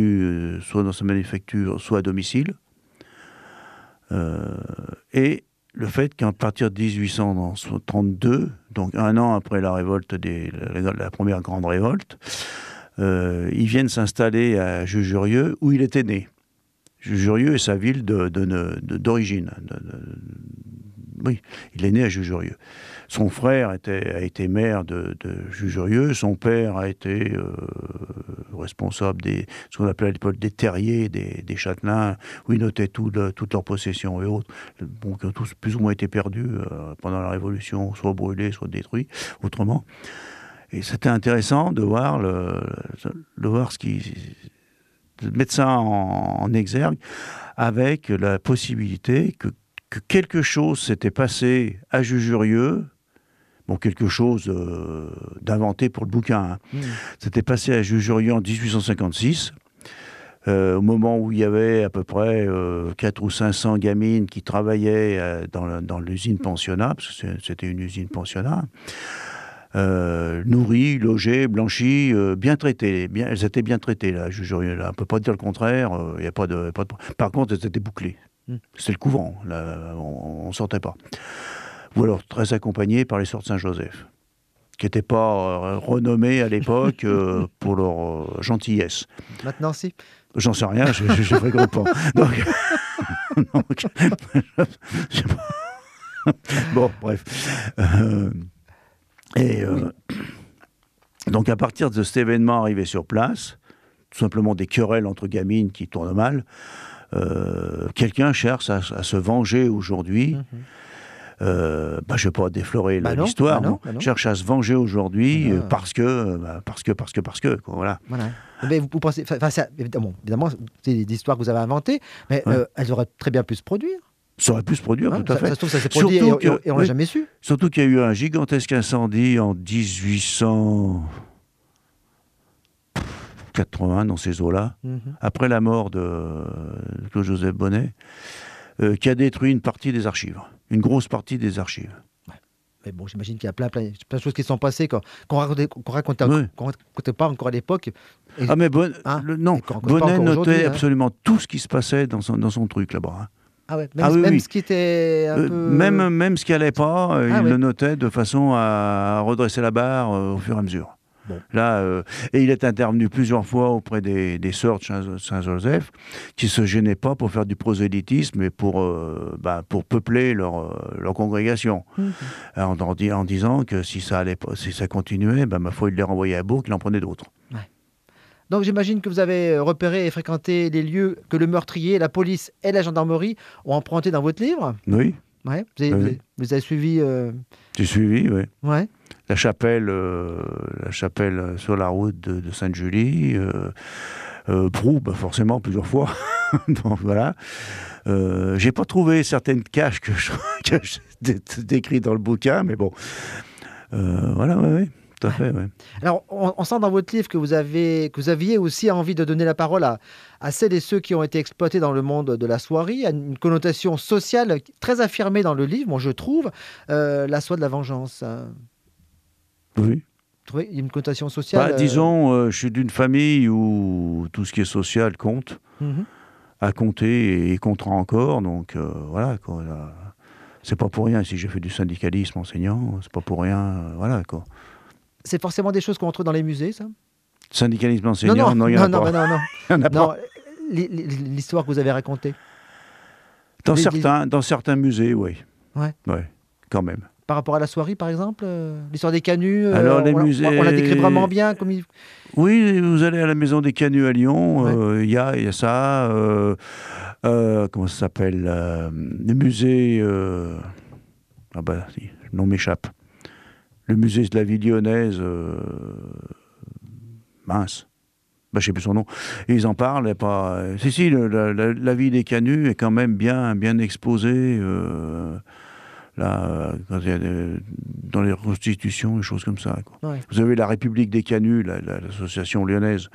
canuts, soit dans sa manufacture, soit à domicile. Et le fait qu'à partir de 1832, donc un an après la révolte la première grande révolte, ils viennent s'installer à Jujurieux, où il était né. Jujurieux est sa ville d'origine. Oui, il est né à Jujurieux. Son frère a été maire de Jujurieux, son père a été responsable ce qu'on appelait à l'époque des terriers, des châtelains, où ils notaient toutes leurs possessions et autres, bon, qui ont tous plus ou moins été perdus pendant la Révolution, soit brûlés, soit détruits, autrement. Et c'était intéressant de voir de mettre ça en exergue, avec la possibilité que quelque chose s'était passé à Jujurieux, bon, quelque chose d'inventé pour le bouquin, hein. C'était passé à Jujurieux en 1856, au moment où il y avait à peu près 400 ou 500 gamines qui travaillaient dans l'usine pensionnat, parce que c'était une usine pensionnat, nourries, logées, blanchies, bien traitées. Elles étaient bien traitées, là, à Jujurieux. Là. On ne peut pas dire le contraire. Y a pas de... Par contre, elles étaient bouclées. C'était le couvent. Là, on ne sortait pas. Ou alors très accompagnées par les sœurs de Saint-Joseph, qui n'étaient pas renommées à l'époque pour leur gentillesse. Maintenant, si. J'en sais rien, je ne fréquente pas. Donc, bon, bref. Donc à partir de cet événement arrivé sur place, tout simplement des querelles entre gamines qui tournent mal, quelqu'un cherche à se venger aujourd'hui. Je ne vais pas déflorer l'histoire, cherche à se venger aujourd'hui parce que, quoi, voilà. Mais vous pensez, évidemment, c'est des histoires que vous avez inventées, mais elles auraient très bien pu se produire. Ça aurait pu se produire, tout à fait. Ça se trouve, ça s'est produit et on ne l'a jamais su. Surtout qu'il y a eu un gigantesque incendie en 1880 dans ces eaux-là, après la mort de Claude-Joseph Bonnet, qui a détruit une partie des archives, une grosse partie des archives. Ouais. Mais bon, j'imagine qu'il y a plein de choses qui sont passées qu'on racontait pas encore à l'époque. Mais Bonnet notait absolument tout ce qui se passait dans son truc là-bas. Hein. Ah ouais, même ce qui était un peu... Même ce qui n'allait pas, il le notait de façon à redresser la barre au fur et à mesure. Bon. Là, et il est intervenu plusieurs fois auprès des sœurs de Saint-Joseph, qui ne se gênaient pas pour faire du prosélytisme et pour peupler leur congrégation. En disant que si ça continuait, ma foi, il les renvoyait à Bourg, qu'il en prenait d'autres. Ouais. Donc j'imagine que vous avez repéré et fréquenté les lieux que le meurtrier, la police et la gendarmerie ont empruntés dans votre livre. Oui. Ouais. Vous avez suivi... J'ai suivi, oui. Ouais. La chapelle sur la route de Sainte-Julie, Brou, forcément, plusieurs fois. Donc, voilà. J'ai pas trouvé certaines caches que je décris dans le bouquin, mais bon. Voilà, oui. Tout à fait, ouais. Alors, on sent dans votre livre que vous aviez aussi envie de donner la parole à celles et ceux qui ont été exploités dans le monde de la soierie, à une connotation sociale très affirmée dans le livre, je trouve, la soie de la vengeance. Oui. Vous trouvez qu'il y a une connotation sociale disons, je suis d'une famille où tout ce qui est social compte, a compté et comptera encore, donc voilà, quoi. C'est pas pour rien si j'ai fait du syndicalisme enseignant, c'est pas pour rien, voilà, quoi. C'est forcément des choses qu'on retrouve dans les musées, ça ? Syndicalisme enseignant, non, il n'y en a pas. Non, l'histoire que vous avez racontée. Dans certains musées, oui. Ouais, quand même. Par rapport à la soierie, par exemple, l'histoire des canuts, alors, les musées... on la décrit vraiment bien comme il... Oui, vous allez à la maison des canuts à Lyon, il y a ça, comment ça s'appelle, le musée, le nom m'échappe. Le musée de la vie lyonnaise, mince, je ne sais plus son nom, et ils en parlent, la vie des canuts est quand même bien exposée, là, dans les reconstitutions, des choses comme ça, quoi. Ouais. Vous avez la République des canuts, l'association lyonnaise,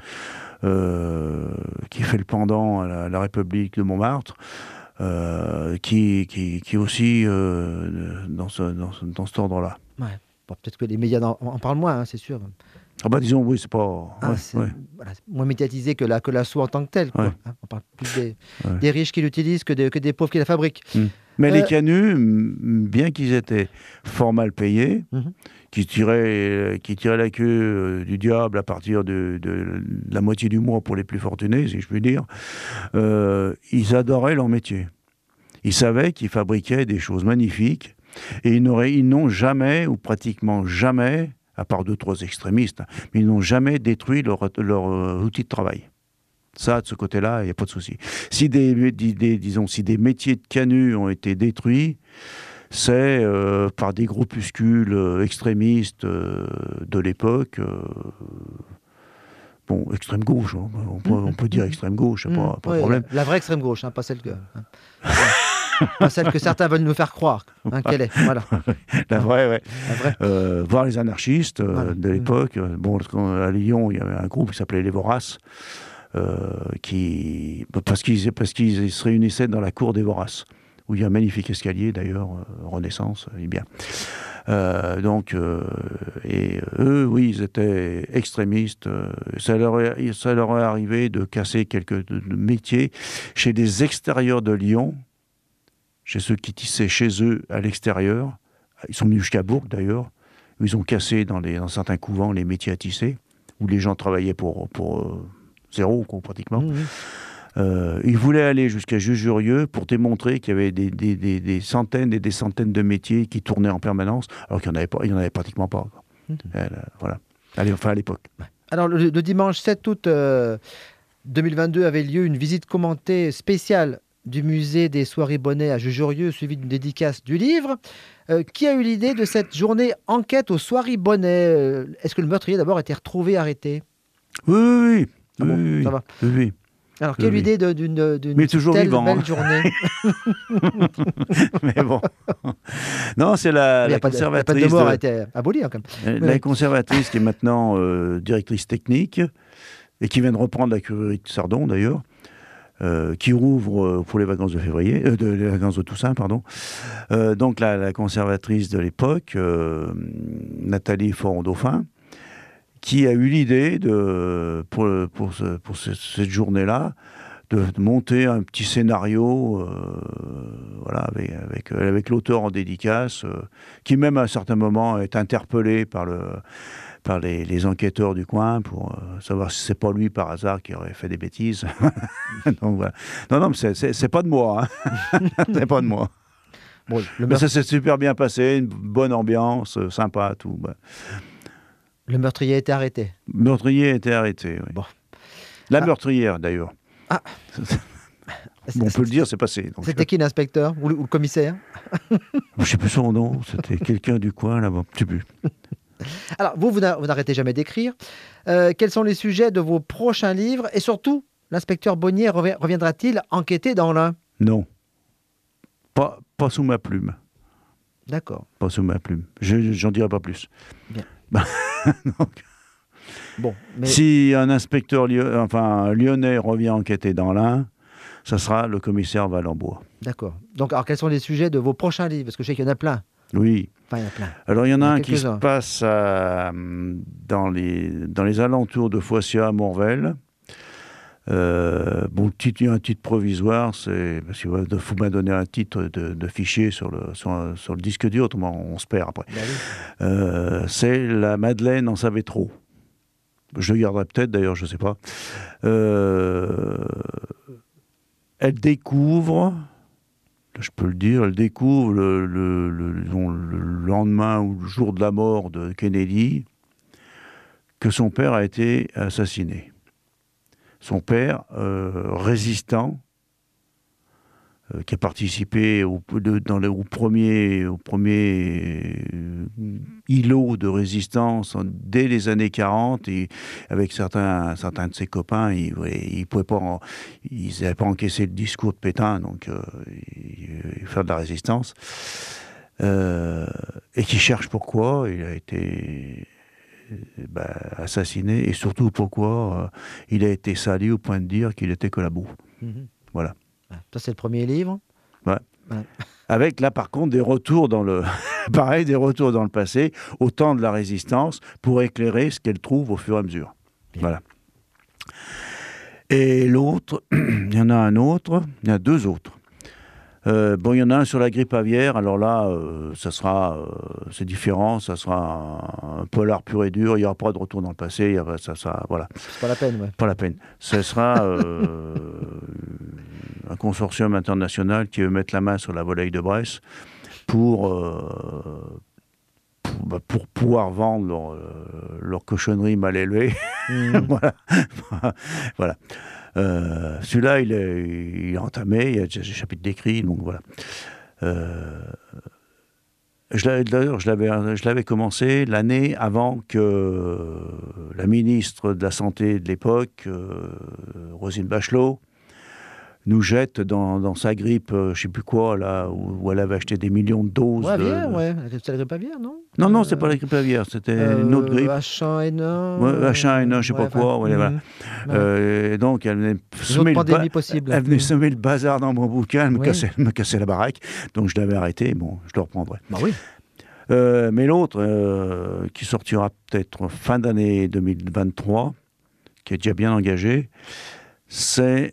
qui fait le pendant à la République de Montmartre, qui est aussi dans cet ordre-là. Ouais. Bon, peut-être que les médias en parlent moins, c'est sûr. Disons, oui, c'est pas... Voilà, moins médiatisé que la soie en tant que telle. Quoi. On parle plus des riches qui l'utilisent que des pauvres qui la fabriquent. Mais les canuts, bien qu'ils étaient fort mal payés, qui tiraient la queue du diable à partir de la moitié du mois pour les plus fortunés, si je puis dire, ils adoraient leur métier. Ils savaient qu'ils fabriquaient des choses magnifiques et ils n'ont jamais, ou pratiquement jamais, à part 2-3 extrémistes, mais ils n'ont jamais détruit leur outil de travail. Ça, de ce côté-là, il n'y a pas de souci. Si des métiers de canuts ont été détruits, c'est par des groupuscules extrémistes de l'époque. Bon, extrême gauche, hein. On peut dire extrême gauche, pas de problème. La vraie extrême gauche, pas celle que... pas celle que certains veulent nous faire croire qu'elle est. Voilà. La vraie, ouais. La vraie. Voir les anarchistes de l'époque. Bon, à Lyon, il y avait un groupe qui s'appelait les Voraces, parce qu'ils se réunissaient dans la cour des Voraces, où il y a un magnifique escalier d'ailleurs, Renaissance, il est bien. Et eux, oui, ils étaient extrémistes. Ça leur est arrivé de casser quelques métiers chez des extérieurs de Lyon, chez ceux qui tissaient chez eux à l'extérieur. Ils sont venus jusqu'à Bourg d'ailleurs, où ils ont cassé dans certains couvents les métiers à tisser, où les gens travaillaient pour zéro, pratiquement. Ils voulaient aller jusqu'à Jujurieux pour démontrer qu'il y avait des centaines et des centaines de métiers qui tournaient en permanence, alors qu'il n'y en avait pratiquement pas. Voilà. Enfin, à l'époque. Alors, le dimanche 7 août 2022 avait lieu une visite commentée spéciale du musée des Soieries Bonnet à Jujurieux, suivie d'une dédicace du livre. Qui a eu l'idée de cette journée enquête aux Soieries Bonnet? Est-ce que le meurtrier d'abord a été retrouvé, arrêté? Oui. Ah bon, oui, ça va. Oui. Alors, quelle idée d'une telle belle journée? Mais bon. Non, c'est la conservatrice. La peine de mort a été abolie, quand même. La conservatrice qui est maintenant directrice technique et qui vient de reprendre la curerie de Sardon, d'ailleurs, qui rouvre pour les vacances de février, les vacances de Toussaint, pardon. Donc, la conservatrice de l'époque, Nathalie Foron-Dauphin, qui a eu l'idée pour cette journée-là de monter un petit scénario avec l'auteur en dédicace, qui même à un certain moment est interpellé par les enquêteurs du coin pour savoir si c'est pas lui par hasard qui aurait fait des bêtises. Donc, voilà. Non, mais c'est pas de moi. Hein. C'est pas de moi. Bon, mais ça s'est super bien passé, une bonne ambiance, sympa, tout. Bah. Le meurtrier a été arrêté. Le meurtrier a été arrêté, oui. Bon. La meurtrière, d'ailleurs. Ah. On peut le dire, c'est passé. C'était qui, l'inspecteur ou le commissaire? Je ne sais plus son nom. C'était quelqu'un du coin, là-bas. Je ne sais plus. Alors, vous n'arrêtez jamais d'écrire. Quels sont les sujets de vos prochains livres? Et surtout, l'inspecteur Bonnier reviendra-t-il enquêter dans l'un? Non. Pas sous ma plume. D'accord. Pas sous ma plume. J'en dirai pas plus. Bien. Donc, bon, mais... Si un inspecteur lyonnais revient enquêter dans l'Ain, ça sera le commissaire Valenbois. D'accord. Donc, alors, quels sont les sujets de vos prochains livres? Parce que je sais qu'il y en a plein. Oui. Enfin, il y en a plein. Alors, il y en a un qui se passe dans les alentours de Foissia à Morvel. Il y a un titre provisoire, c'est parce qu'il faut m'a donner un titre de fichier sur le disque dur, autrement on se perd après. Ben oui. C'est La Madeleine en savait trop. Je le garderai peut-être, d'ailleurs, je ne sais pas. Elle découvre, je peux le dire, le lendemain ou le jour de la mort de Kennedy, que son père a été assassiné. Son père, résistant, qui a participé au premier îlot de résistance dès les années 40, et avec certains de ses copains, ils n'avaient pas encaissé le discours de Pétain, donc faire de la résistance, et qui cherche pourquoi il a été assassiné, et surtout pourquoi il a été sali au point de dire qu'il était que la boue. Voilà. Ça, c'est le premier livre. Ouais. Avec là, par contre, des retours dans le passé, au temps de la résistance, pour éclairer ce qu'elle trouve au fur et à mesure. Bien. Voilà. Et l'autre, il y en a deux autres. Bon, il y en a un sur la grippe aviaire. Alors là, c'est différent. Ça sera un polar pur et dur. Il n'y aura pas de retour dans le passé. Voilà. C'est pas la peine, ouais. Pas la peine. Ce sera un consortium international qui veut mettre la main sur la volaille de Bresse pour pouvoir vendre leur cochonnerie mal élevée. Voilà. Voilà. Celui-là, il est entamé, il y a déjà des chapitres décrits, donc voilà. D'ailleurs, je l'avais commencé l'année avant que la ministre de la Santé de l'époque, Roselyne Bachelot, nous jette dans sa grippe, je ne sais plus quoi, là, où elle avait acheté des millions de doses. Aviaire, ouais. C'est la grippe aviaire, non? Non, c'est pas la grippe aviaire, c'était une autre grippe. H1N1. Ouais, H1N1, je ne sais pas quoi. Voilà. Et donc, elle venait semer le bazar dans mon bouquin, elle me cassait la baraque. Donc, je l'avais arrêté. Bon, je le reprendrai. Bah oui. Mais l'autre, qui sortira peut-être fin d'année 2023, qui est déjà bien engagé, c'est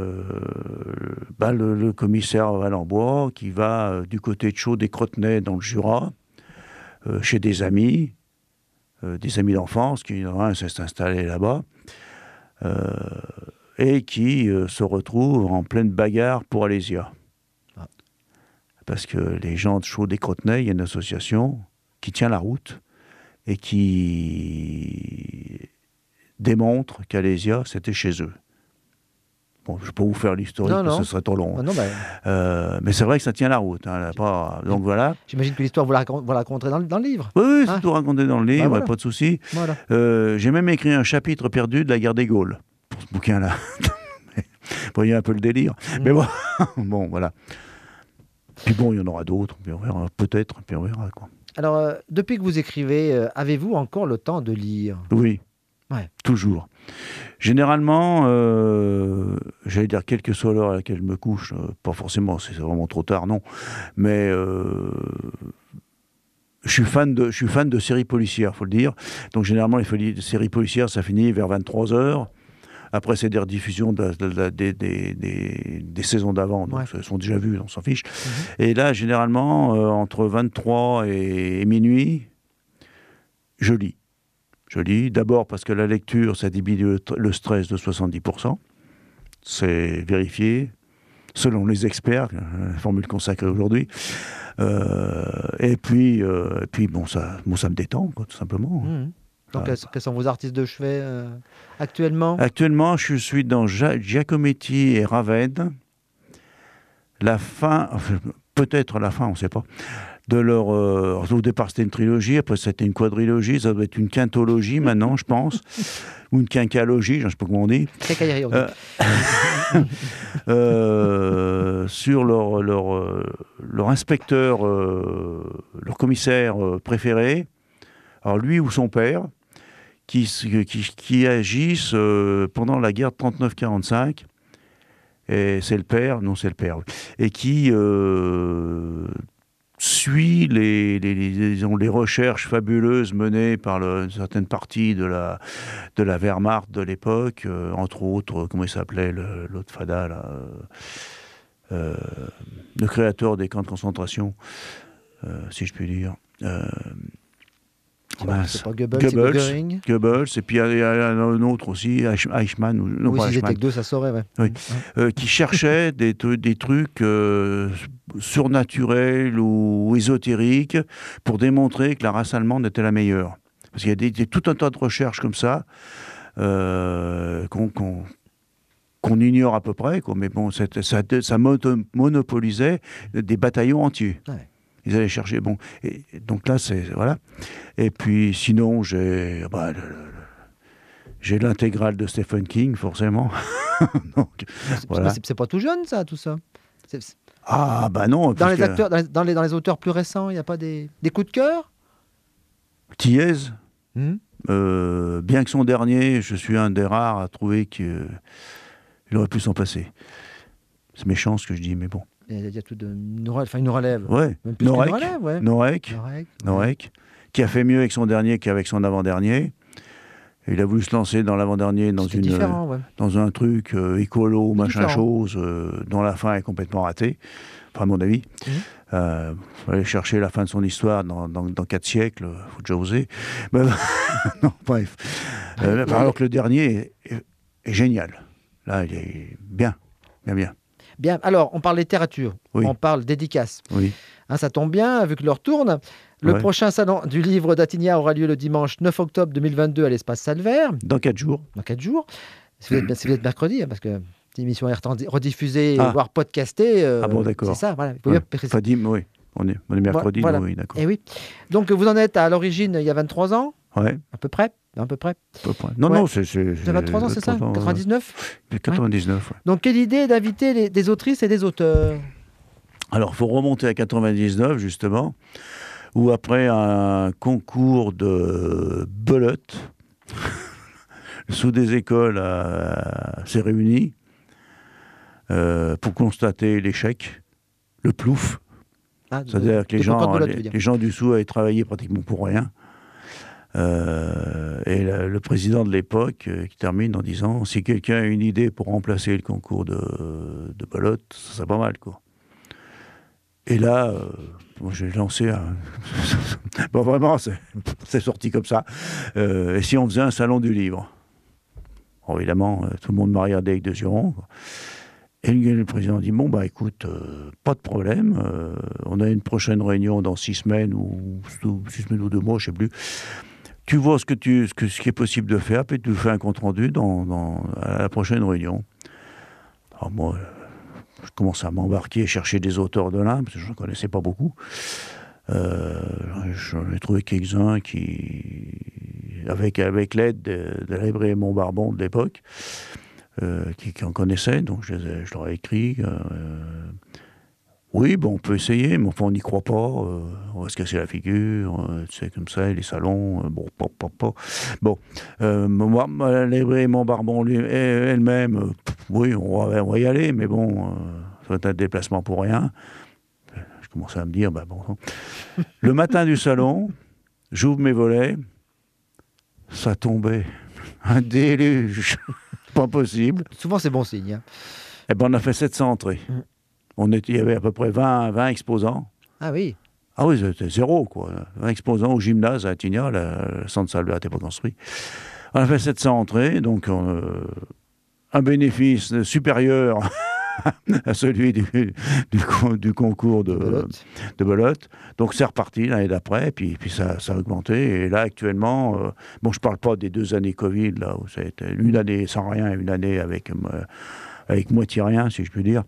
le commissaire Valenbois qui va du côté de Chaudes-et-Crotenay dans le Jura, chez des amis d'enfance, qui s'est installé là-bas, et qui se retrouve en pleine bagarre pour Alésia. Ah. Parce que les gens de Chaudes-et-Crotenay, il y a une association qui tient la route et qui démontre qu'Alésia, c'était chez eux. Bon, je ne vais pas vous faire l'historique, parce que ce serait trop long. Mais c'est vrai que ça tient la route. Donc voilà. J'imagine que l'histoire, vous la raconterez dans le livre. Oui, c'est tout raconté dans le livre, voilà. Pas de souci. Voilà. J'ai même écrit un chapitre perdu de la guerre des Gaules, pour ce bouquin-là. Vous voyez un peu le délire. Mais bon, voilà. Puis bon, il y en aura d'autres, puis on verra, peut-être, puis on verra, quoi. Alors, depuis que vous écrivez, avez-vous encore le temps de lire ? Oui. Ouais. Toujours. Généralement, j'allais dire quelle que soit l'heure à laquelle je me couche, pas forcément, c'est vraiment trop tard, non. Mais je suis fan de séries policières, faut le dire. Donc généralement, les séries policières, ça finit vers 23h. Après, c'est des rediffusions des saisons d'avant, donc elles sont déjà vues, on s'en fiche. Et là, généralement, entre 23 et minuit, je lis. Je lis d'abord parce que la lecture, ça diminue le stress de 70%. C'est vérifié, selon les experts, la formule consacrée aujourd'hui. Et puis bon, ça me détend, quoi, tout simplement. Donc, quels sont vos artistes de chevet actuellement ? Actuellement, je suis dans Giacometti et Ravenne. La fin, peut-être la fin, on ne sait pas. De leur, au départ, c'était une trilogie, après, c'était une quadrilogie, ça doit être une quintologie maintenant, je pense, ou une quinqualogie, je ne sais pas comment on dit. Sur leur inspecteur, leur commissaire préféré, alors lui ou son père, qui agissent pendant la guerre de 39-45, et c'est le père, et qui suit les recherches fabuleuses menées par une certaine partie de la Wehrmacht de l'époque, entre autres, comment il s'appelait, l'autre fada, là, le créateur des camps de concentration, si je puis dire. C'est pas Goebbels, et puis il y a un autre aussi, Eichmann. Oui, si j'étais que deux, ça saurait, ouais. Oui. Qui cherchait des trucs surnaturels ou ésotériques pour démontrer que la race allemande était la meilleure. Parce qu'il y a tout un tas de recherches comme ça qu'on ignore à peu près, quoi. Mais bon, ça monopolisait des bataillons entiers. Ouais. Ils allaient chercher, bon, et donc là, voilà. Et puis, sinon, j'ai l'intégrale de Stephen King, forcément. Donc, voilà. C'est pas tout jeune, ça, tout ça. Ah, bah non. Dans les auteurs plus récents, il n'y a pas des coups de cœur ? Thiez. Bien que son dernier, je suis un des rares à trouver qu'il aurait pu s'en passer. C'est méchant ce que je dis, mais bon. Il y a tout une relève. Ouais. Norek, qui a fait mieux avec son dernier qu'avec son avant-dernier. Il a voulu se lancer dans l'avant-dernier dans un truc écolo, machin chose, dont la fin est complètement ratée, enfin à mon avis. Il faut aller chercher la fin de son histoire dans 4 siècles, il faut déjà oser. Non, bref. Alors que le dernier est génial. Là, il est bien. Bien, alors, on parle littérature, on parle dédicace. Oui. Hein, ça tombe bien, vu que l'heure tourne. Le prochain salon du livre d'Attigna aura lieu le dimanche 9 octobre 2022 à l'espace Salvaire. Dans 4 jours. Dans 4 jours. Si vous êtes mercredi, hein, parce que l'émission est rediffusée, voire podcastée. Bon, d'accord. C'est ça, voilà. Oui, on est mercredi, voilà. oui, d'accord. Et oui. Donc, vous en êtes à l'origine il y a 23 ans. Ouais. À peu près. Non, c'est... Vous avez 23 ans, c'est ça 99 99, Donc, quelle idée d'inviter des autrices et des auteurs? Alors, il faut remonter à 99, justement, où après un concours de belote, sous des écoles s'est réuni pour constater l'échec, le plouf. C'est-à-dire que les gens du sous avaient travaillé pratiquement pour rien. Et le président de l'époque qui termine en disant si quelqu'un a une idée pour remplacer le concours de belote, ça serait pas mal, quoi. Et là, moi j'ai lancé un... bon, vraiment, c'est sorti comme ça. Et si on faisait un salon du livre? Bon, évidemment, tout le monde m'a regardé avec 2 yeux ronds, quoi. Et le président dit bon, écoute, pas de problème, on a une prochaine réunion dans 6 semaines ou 6 semaines ou 2 mois, je sais plus. Tu vois ce qui est possible de faire, puis tu fais un compte-rendu à la prochaine réunion. Alors moi, je commence à m'embarquer et chercher des auteurs de là, parce que je ne connaissais pas beaucoup. J'en ai trouvé quelques-uns avec l'aide de la librairie Montbarbon de l'époque, qui en connaissaient, donc je leur ai écrit... oui, on peut essayer, mais enfin, on n'y croit pas. On va se casser la figure, c'est comme ça, les salons, Bon, la librairie Montbarbon elle-même, oui, on va y aller, mais bon, ça va être un déplacement pour rien. Je commençais à me dire, bon. Le matin du salon, j'ouvre mes volets, ça tombait. Un déluge, pas possible. Souvent, c'est bon signe. Hein. Eh ben, on a fait 700 entrées. Il y avait à peu près 20 exposants. Ah oui. Ah oui, c'était 0, quoi. 20 exposants au gymnase à Attigna, le centre Salvaire n'était pas construit. On a fait 700 entrées, donc un bénéfice supérieur à celui du concours de belote. Donc c'est reparti l'année d'après, puis ça a augmenté. Et là, actuellement, je ne parle pas des 2 années Covid, là, où ça a été une année sans rien et une année avec moitié rien, si je puis dire.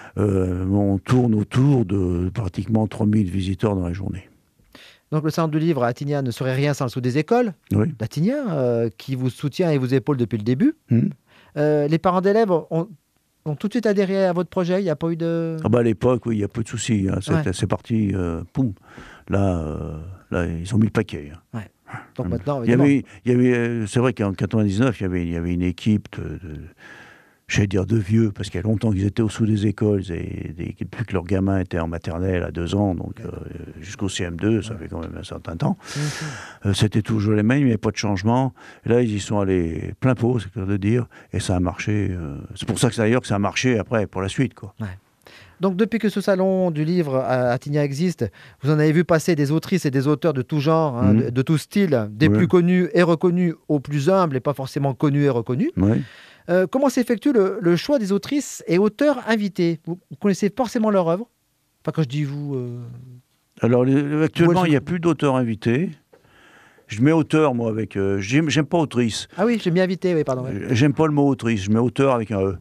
On tourne autour de pratiquement 3000 visiteurs dans la journée. Donc le salon du livre à Attigna ne serait rien sans le soutien des écoles d'Attigna, qui vous soutient et vous épaule depuis le début. Les parents d'élèves ont tout de suite adhéré à votre projet? Il n'y a pas eu de... À l'époque, oui, il n'y a pas de souci. Hein. C'est parti, poum. Là, ils ont mis le paquet. Hein. Ouais. Donc maintenant, il y avait, c'est vrai qu'en 99, il y avait une équipe j'allais dire de vieux, parce qu'il y a longtemps qu'ils étaient au-dessous des écoles, depuis que leurs gamins étaient en maternelle à 2 ans, donc jusqu'au CM2, ça fait quand même un certain temps. C'était toujours les mêmes, il n'y avait pas de changement. Et là, ils y sont allés plein pot, c'est clair de dire, et ça a marché. C'est pour ça que d'ailleurs que ça a marché après, pour la suite, quoi. Ouais. Donc, depuis que ce salon du livre à Attigna existe, vous en avez vu passer des autrices et des auteurs de tout genre, de tout style, des plus connus et reconnus aux plus humbles et pas forcément connus et reconnus. Oui. Comment s'effectue le choix des autrices et auteurs invités? Vous connaissez forcément leur œuvre? Enfin, quand je dis vous... Alors, actuellement, il n'y a plus d'auteurs invités. Je mets auteur, moi, avec... j'aime pas autrice. Ah oui, j'ai mis invité, oui, pardon. Ouais. J'aime pas le mot autrice, je mets auteur avec un E.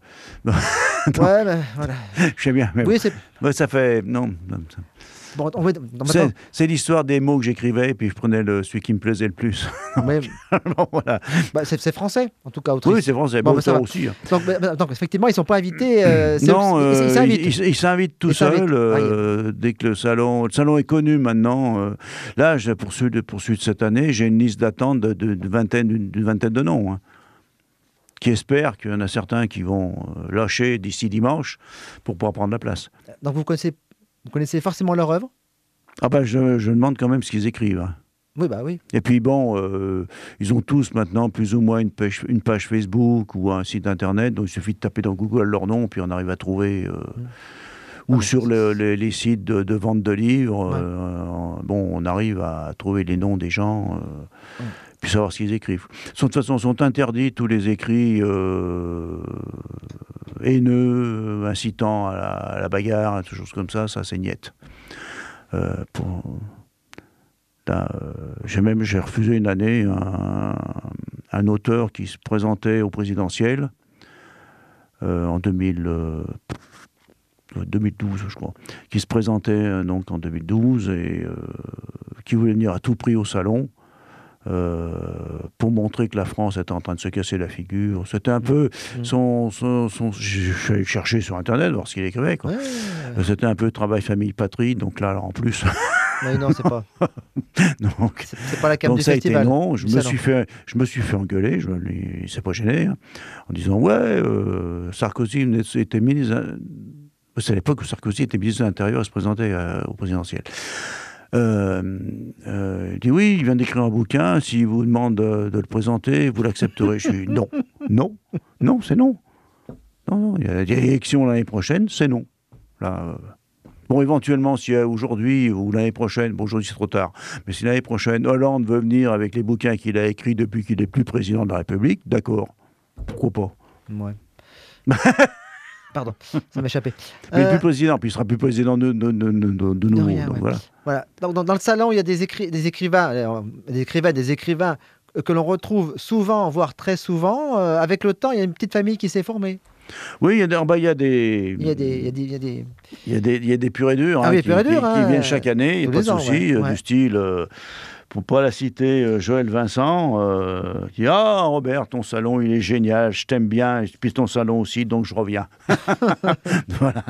Ouais, mais voilà. Je sais bien, mais oui, ça fait... Non. Bon, c'est l'histoire des mots que j'écrivais, et puis je prenais celui qui me plaisait le plus. Mais... bon, voilà. C'est français, en tout cas, autrice. Oui, c'est français, auteur aussi. Hein. Donc, effectivement, ils ne sont pas invités. Non, ils s'invitent tout seuls. Dès que le salon est connu maintenant. Là, pour celui de cette année, j'ai une liste d'attente d'une vingtaine de noms. Hein, qui espèrent qu'il y en a certains qui vont lâcher d'ici dimanche pour pouvoir prendre la place. Donc, vous connaissez forcément leur œuvre? Je demande quand même ce qu'ils écrivent. Hein. Oui, bah oui. Et puis bon, ils ont tous maintenant plus ou moins une page Facebook ou un site internet, donc il suffit de taper dans Google leur nom, puis on arrive à trouver... ou sur les sites de vente de livres, on arrive à trouver les noms des gens, puis savoir ce qu'ils écrivent. De toute façon, sont interdits tous les écrits haineux, incitant à la bagarre, des choses comme ça c'est niette. J'ai refusé une année un auteur qui se présentait au présidentiel en 2012, je crois, qui se présentait donc en 2012 et qui voulait venir à tout prix au salon pour montrer que la France était en train de se casser la figure. C'était un peu je suis allé chercher sur Internet, voir ce qu'il écrivait, quoi. C'était un peu travail, famille, patrie, donc là, alors, en plus... Mais non, c'est pas. Donc, c'est pas la cam du ça festival. a été non. Je me suis fait engueuler. Il s'est pas gêné, hein, en disant Sarkozy était ministre. C'est à l'époque où Sarkozy était ministre de l'Intérieur et se présentait au présidentiel. Il dit oui, il vient d'écrire un bouquin. S'il vous demande de le présenter, vous l'accepterez. Je suis non, c'est non. Non, il y a des élections l'année prochaine, c'est non. Là. Bon, éventuellement, si aujourd'hui ou l'année prochaine, bon, aujourd'hui c'est trop tard, mais si l'année prochaine, Hollande veut venir avec les bouquins qu'il a écrits depuis qu'il n'est plus président de la République, d'accord, pourquoi pas. Ouais. Pardon, ça m'échappait. Mais il n'est plus président, puis il ne sera plus président de nouveau. Rien, donc ouais. Voilà. Dans le salon, il y a des écrivains que l'on retrouve souvent, voire très souvent. Avec le temps, il y a une petite famille qui s'est formée. Oui, il y a des purs et durs, qui viennent chaque année, il n'y a pas de souci, du style, pour ne pas la citer, Joël Vincent, qui dit « Ah, Robert, ton salon, il est génial, je t'aime bien, et puis ton salon aussi, donc je reviens. » Voilà.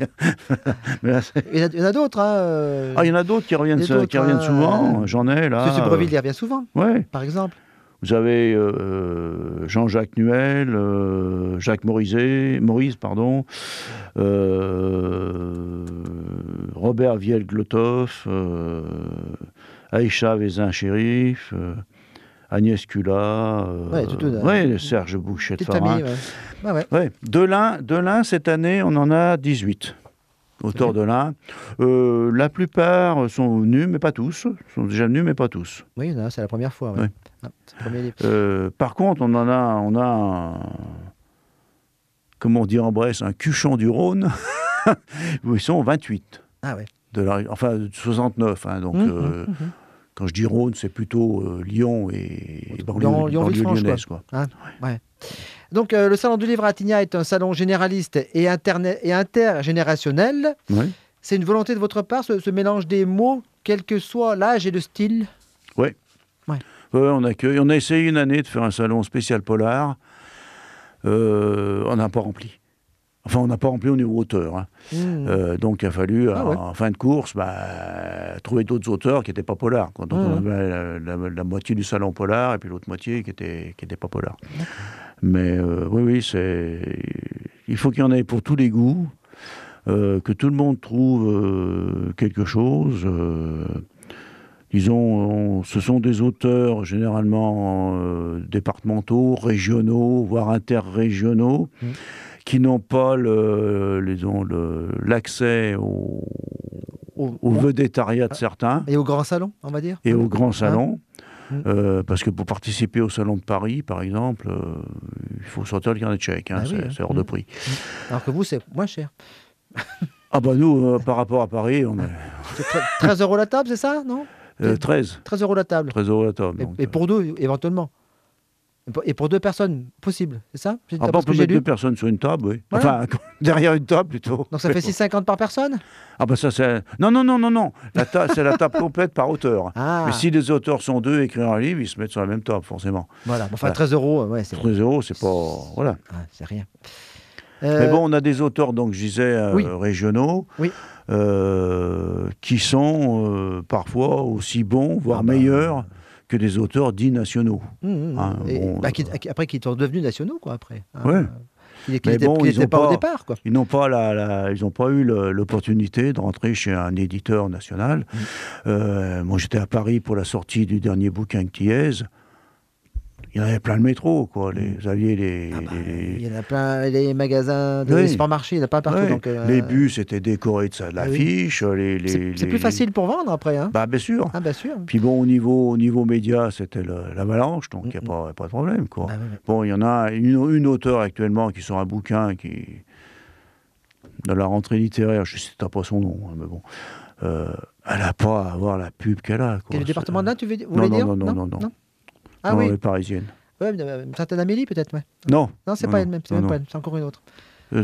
Il y en a d'autres. Il y en a d'autres qui reviennent souvent, j'en ai là. M. Breville, il revient souvent, par exemple. Vous avez Jean-Jacques Nuel, Jacques Maurice, Robert Viel-Glotov, Aïcha Vézin-Chérif, Agnès Cula, Serge Bouchet-Farin. De l'un, cette année, on en a 18. Auteurs de l'un. La plupart sont venus, mais pas tous. Sont déjà venus, mais pas tous. Oui, c'est la première fois. Ouais. Par contre, on a comment on dit en Bresse, un cuchon du Rhône, où ils sont 28. Ah ouais. De 69. Hein, donc, quand je dis Rhône, c'est plutôt Lyon et banlieue lyonnaise. Quoi. Ah, ouais. Donc, le Salon du Livre à Attigna est un salon généraliste et intergénérationnel. Ouais. C'est une volonté de votre part, ce mélange des mots, quel que soit l'âge et le style? Oui. On accueille. On a essayé une année de faire un salon spécial polar. On n'a pas rempli. Enfin, on n'a pas rempli au niveau auteur. Hein. Donc, il a fallu, en fin de course, trouver d'autres auteurs qui n'étaient pas polars. Donc, on avait la moitié du salon polar et puis l'autre moitié qui était pas polar. Mais il faut qu'il y en ait pour tous les goûts, que tout le monde trouve quelque chose. Ce sont des auteurs généralement départementaux, régionaux, voire interrégionaux, qui n'ont pas l'accès au vedettariat de certains. Et au grand salon, on va dire. Et au grand salon. Parce que pour participer au salon de Paris, par exemple, il faut sortir le carnet de chèques. C'est hors de prix. Alors que vous, c'est moins cher. Ah bah nous, par rapport à Paris, on est... C'est 13 € la table, c'est ça, non 13 € la table. 13 € la table. Et pour deux, éventuellement. Et pour deux personnes, possible, c'est ça? On peut mettre deux personnes sur une table, oui. Voilà. Enfin, derrière une table, plutôt. Donc ça fait 6,50 par personne? Ah bah ça, c'est... Non. C'est la table complète par auteur. Ah. Mais si les auteurs sont deux, écrire un livre, ils se mettent sur la même table, forcément. Voilà. Enfin, 13 €, c'est... 13 €, c'est pas... Voilà. Ah, c'est rien. Mais bon, on a des auteurs, donc, je disais, régionaux, qui sont parfois aussi bons, voire meilleurs que des auteurs dits nationaux. Après, qui sont devenus nationaux, quoi, après. Ouais. Il n'était pas au départ, quoi. Ils n'ont pas eu l'opportunité de rentrer chez un éditeur national. Moi, j'étais à Paris pour la sortie du dernier bouquin de Thiès. Il y en avait plein le métro, quoi. Vous aviez il y en a plein, les magasins de supermarchés, il n'y en a pas partout. Oui. Donc, les bus étaient décorés de l'affiche. C'est plus facile pour vendre après. Hein. Bien sûr. Bien sûr. Puis bon, au niveau média, c'était l'avalanche, donc il n'y a pas de problème, quoi. Bon, il y en a une auteure actuellement qui sort un bouquin de la rentrée littéraire, je ne sais pas son nom, mais bon. Elle n'a pas à avoir la pub qu'elle a. Quoi. Quel département là, tu voulais dire Non. Ah oui. Elle est parisienne. Oui, une certaine Amélie peut-être, ouais. Non. Non, c'est pas elle même, c'est même pas elle, c'est encore une autre.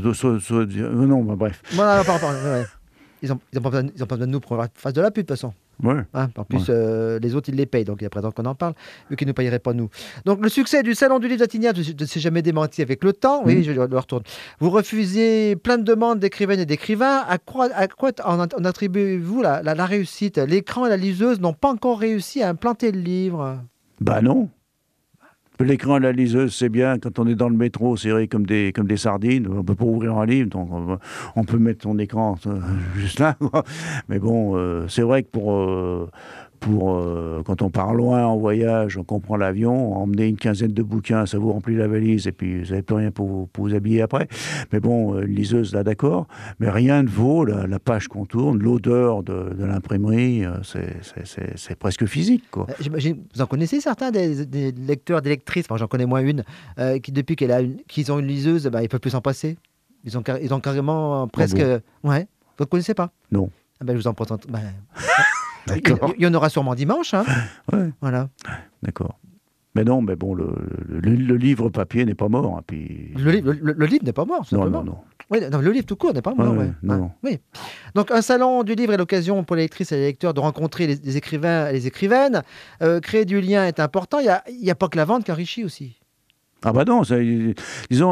Non, bref. Voilà, ouais. Ils n'ont pas besoin de nous pour faire de la pub de toute façon. Ouais. Hein, en plus, les autres, ils les payent, donc il y a présent qu'on en parle, eux qui ne nous payeraient pas nous. Donc le succès du Salon du Livre d'Attignac ne s'est jamais démenti avec le temps. Oui, je le retourne. Vous refusez plein de demandes d'écrivaines et d'écrivains. À quoi en attribuez-vous la réussite? L'écran et la liseuse n'ont pas encore réussi à implanter le livre. Non. L'écran et la liseuse, c'est bien. Quand on est dans le métro, serré comme des sardines, on ne peut pas ouvrir un livre, donc on peut mettre son écran juste là. Quoi. Mais bon, c'est vrai que pour quand on part loin en voyage, on prend l'avion, emmener une quinzaine de bouquins, ça vous remplit la valise et puis vous n'avez plus rien pour vous habiller après. Mais bon, une liseuse, là, d'accord. Mais rien ne vaut la page qu'on tourne, l'odeur de l'imprimerie, c'est presque physique, quoi. J'imagine, vous en connaissez certains des lecteurs, des lectrices, enfin, j'en connais moins une, qui depuis qu'ils ont une liseuse, ils ne peuvent plus s'en passer. Ils ont carrément presque... Ouais, vous ne connaissez pas? Non. Je vous en présente... D'accord. Il y en aura sûrement dimanche. Hein. Ouais. Voilà. D'accord. Mais non, mais bon, le livre papier n'est pas mort. Hein, puis... Le livre n'est pas mort, simplement. Non. Oui, non, le livre tout court n'est pas mort. Non. Oui. Donc, un salon du livre est l'occasion pour les lectrices et les lecteurs de rencontrer les écrivains et les écrivaines. Créer du lien est important. Il n'y a pas que la vente qui enrichit aussi. Ah non, disons,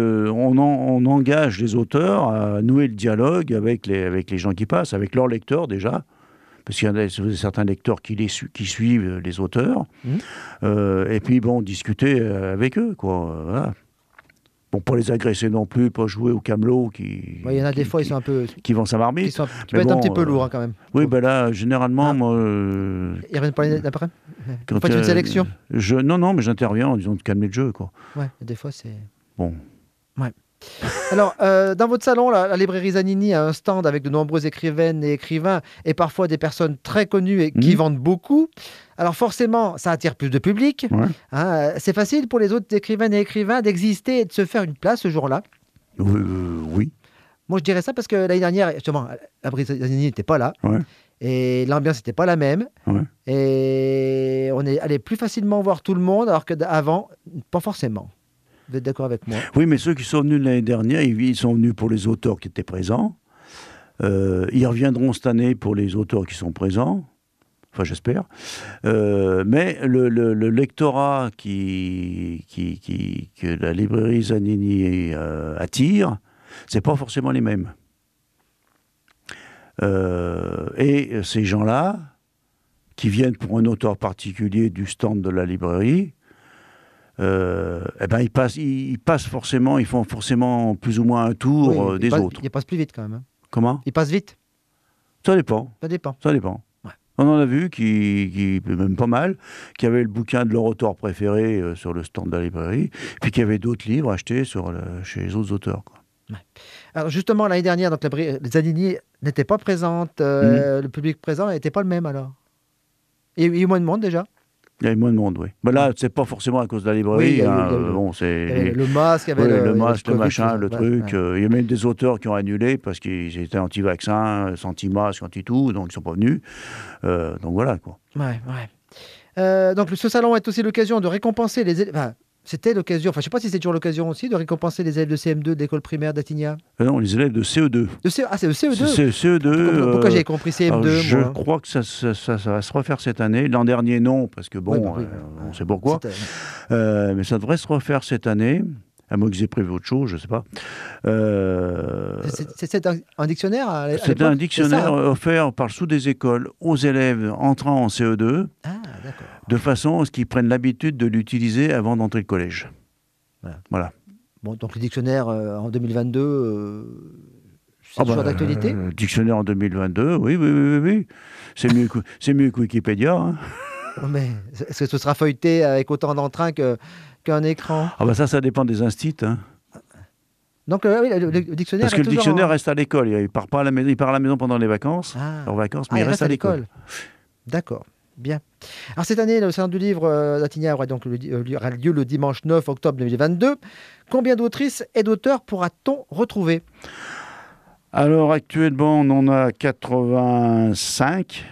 on engage les auteurs à nouer le dialogue avec les gens qui passent, avec leurs lecteurs déjà. Parce qu'il y a certains lecteurs qui suivent les auteurs, et puis bon, discuter avec eux, quoi. Voilà. Bon, pas les agresser non plus, pas jouer au camelot il y en a des fois, ils sont un peu... qui vont sa marmite. Qui peuvent être un petit peu lourds, hein, quand même. Oui, là, généralement, moi... Ils reviennent pas d'après. Vous faites une sélection? Non, mais j'interviens en disant de calmer le jeu, quoi. Ouais, des fois, c'est... Bon. Ouais. Alors, dans votre salon, la librairie Zanini a un stand avec de nombreux écrivaines et écrivains et parfois des personnes très connues et qui vendent beaucoup. Alors forcément, ça attire plus de public. Ouais. Hein, c'est facile pour les autres écrivaines et écrivains d'exister et de se faire une place ce jour-là. Oui. Moi, je dirais ça parce que l'année dernière, justement, la librairie Zanini n'était pas là. Ouais. Et l'ambiance n'était pas la même. Ouais. Et on est allé plus facilement voir tout le monde alors qu'avant, pas forcément. Vous êtes d'accord avec moi? Oui, mais ceux qui sont venus l'année dernière, ils sont venus pour les auteurs qui étaient présents. Ils reviendront cette année pour les auteurs qui sont présents. Enfin, j'espère. Mais le lectorat que la librairie Zanini attire, c'est pas forcément les mêmes. Et ces gens-là, qui viennent pour un auteur particulier du stand de la librairie, ils passent forcément, ils font forcément plus ou moins un tour des autres. Ils passent plus vite quand même. Hein. Comment? Ils passent vite. Ça dépend. Ça dépend. Ouais. On en a vu qui même pas mal, qui avaient le bouquin de leur auteur préféré sur le stand de la librairie, puis qui avaient d'autres livres achetés chez les autres auteurs. Quoi. Ouais. Alors justement, l'année dernière, donc, les Zanini n'étaient pas présentes, le public présent n'était pas le même alors. Il y a eu moins de monde déjà. Il y avait moins de monde, oui. Là, c'est pas forcément à cause de la librairie. Le masque, il y avait le masque, le machin, le truc. Ouais. Il y a même des auteurs qui ont annulé parce qu'ils étaient anti-vaccin, anti-masque, anti-tout, donc ils ne sont pas venus. Donc voilà, quoi. Ouais. Donc ce salon est aussi l'occasion de récompenser les élèves. Enfin, c'était l'occasion, je ne sais pas si c'est toujours l'occasion aussi, de récompenser les élèves de CM2 de l'école primaire d'Attignac. Non, les élèves de CE2. C'est le CE2. C'est CE2. Pourquoi j'ai compris CM2 Je crois que ça va se refaire cette année. L'an dernier, non, parce que on sait pourquoi. Mais ça devrait se refaire cette année. À moins qu'ils aient prévu autre chose, je ne sais pas. C'est un dictionnaire c'est un dictionnaire offert par le sous des écoles aux élèves entrant en CE2, de façon à ce qu'ils prennent l'habitude de l'utiliser avant d'entrer le collège. Voilà. Bon, donc le dictionnaire en 2022, c'est toujours d'actualité. Dictionnaire en 2022, oui. C'est mieux que Wikipédia. Hein. Mais est-ce que ce sera feuilleté avec autant d'entrain qu'un écran? Ah bah ça dépend des instituts. Hein. Donc oui, le dictionnaire. Parce que le dictionnaire reste à l'école. Il part pas à la maison. Il part à la maison pendant les vacances, mais il reste à l'école. D'accord, bien. Alors cette année, le salon du livre d'Attigna aura donc lieu le dimanche 9 octobre 2022. Combien d'autrices et d'auteurs pourra-t-on retrouver? Alors actuellement, on en a 85.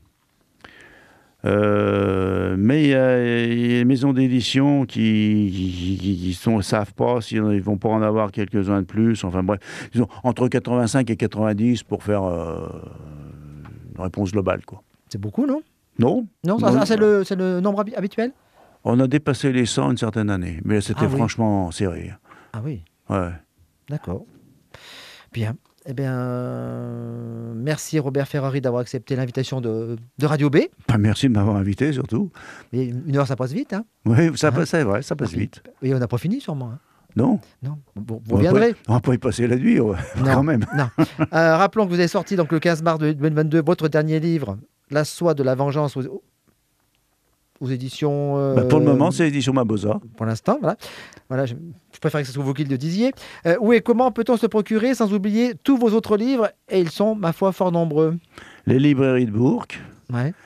Mais il y a les maisons d'édition qui ne savent pas s'ils ne vont pas en avoir quelques-uns de plus. Enfin bref, ils ont entre 85 et 90 pour faire une réponse globale, quoi. C'est beaucoup, non? Non. C'est le nombre habituel? On a dépassé les 100 une certaine année, mais c'était franchement serré. Ah oui. Ouais. D'accord. Bien. Eh bien, merci Robert Ferrari d'avoir accepté l'invitation de Radio B. Merci de m'avoir invité, surtout. Et 1 heure, ça passe vite, hein? Oui, c'est vrai, ça passe vite. Et on n'a pas fini, sûrement. Hein? Non. Vous viendrez. On va pas y passer la nuit, quand même. Non. Rappelons que vous avez sorti donc, le 15 mars 2022 votre dernier livre, La soie de la vengeance, aux éditions... Pour le moment, c'est l'édition Mabosa. Pour l'instant, voilà. Je préfère que ce soit vous qui le disiez. Où et comment peut-on se procurer, sans oublier tous vos autres livres? Et ils sont, ma foi, fort nombreux. Les librairies de Bourg. Ouais.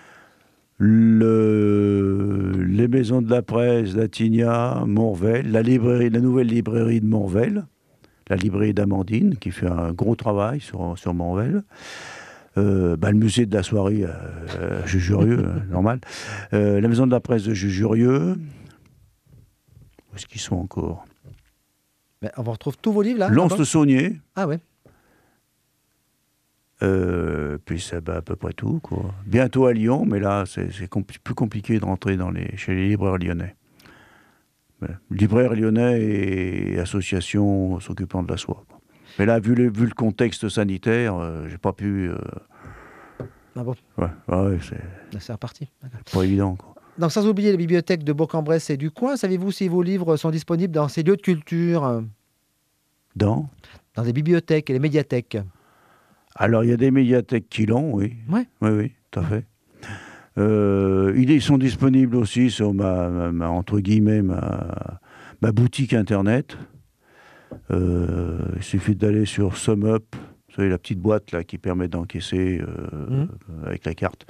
Les maisons de la presse d'Attigna, Morvel, la nouvelle librairie de Morvel, la librairie d'Amandine, qui fait un gros travail sur Morvel. Le musée de la soirée, Jujurieux, normal. La maison de la presse de Jujurieux. Où est-ce qu'ils sont encore? On retrouve tous vos livres là? Lons-le-Saunier. Ah ouais. Puis c'est à peu près tout, quoi. Bientôt à Lyon, mais là, c'est plus compliqué de rentrer chez les libraires lyonnais. Libraires lyonnais et associations s'occupant de la soie, quoi. Mais là, vu le contexte sanitaire, j'ai pas pu... Ah bon? Ouais, c'est reparti. Pas évident, quoi. Donc, sans oublier les bibliothèques de Bourg-en-Bresse et du coin, savez-vous si vos livres sont disponibles dans ces lieux de culture? Dans les bibliothèques et les médiathèques. Alors, il y a des médiathèques qui l'ont, oui. Ouais. Oui, tout à fait. Ils sont disponibles aussi sur entre guillemets, ma boutique Internet. Il suffit d'aller sur SumUp, vous savez, la petite boîte là, qui permet d'encaisser avec la carte.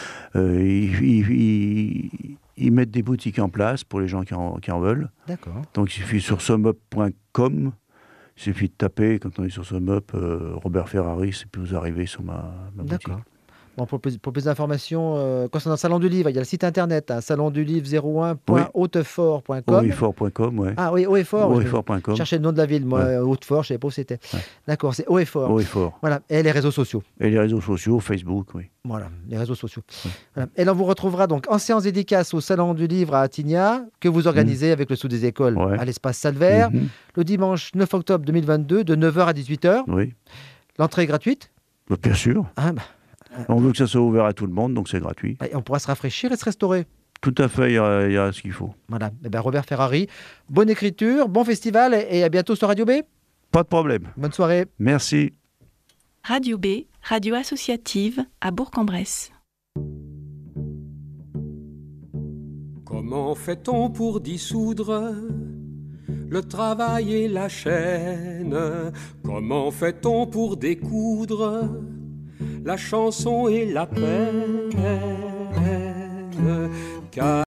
Ils mettent des boutiques en place pour les gens qui en veulent. D'accord. Donc il suffit sur sumup.com, il suffit de taper, quand on est sur SumUp, Robert Ferrari, et puis vous arrivez sur ma boutique. D'accord. Bon, pour plus d'informations concernant le Salon du Livre, il y a le site internet, salonduLivre01.hautefort.com. Hautefort.com, oui. Ah oui, Hautefort. Hautefort.com. Je cherchais le nom de la ville, moi, Hautefort, je ne savais pas où c'était. Ouais. D'accord, c'est Hautefort. Hautefort. Voilà, et les réseaux sociaux. Et les réseaux sociaux, Facebook, oui. Voilà, les réseaux sociaux. Ouais. Voilà. Et là, on vous retrouvera donc en séance dédicace au Salon du Livre à Attigna, que vous organisez avec le Sous des Écoles à l'espace Salvert, le dimanche 9 octobre 2022, de 9h à 18h. Oui. L'entrée est gratuite? Bien sûr. On veut que ça soit ouvert à tout le monde, donc c'est gratuit. Et on pourra se rafraîchir et se restaurer. Tout à fait, il y a ce qu'il faut. Voilà. Robert Ferrari, bonne écriture, bon festival et à bientôt sur Radio B. Pas de problème. Bonne soirée. Merci. Radio B, radio associative à Bourg-en-Bresse. Comment fait-on pour dissoudre le travail et la chaîne? Comment fait-on pour découdre la chanson et la peine?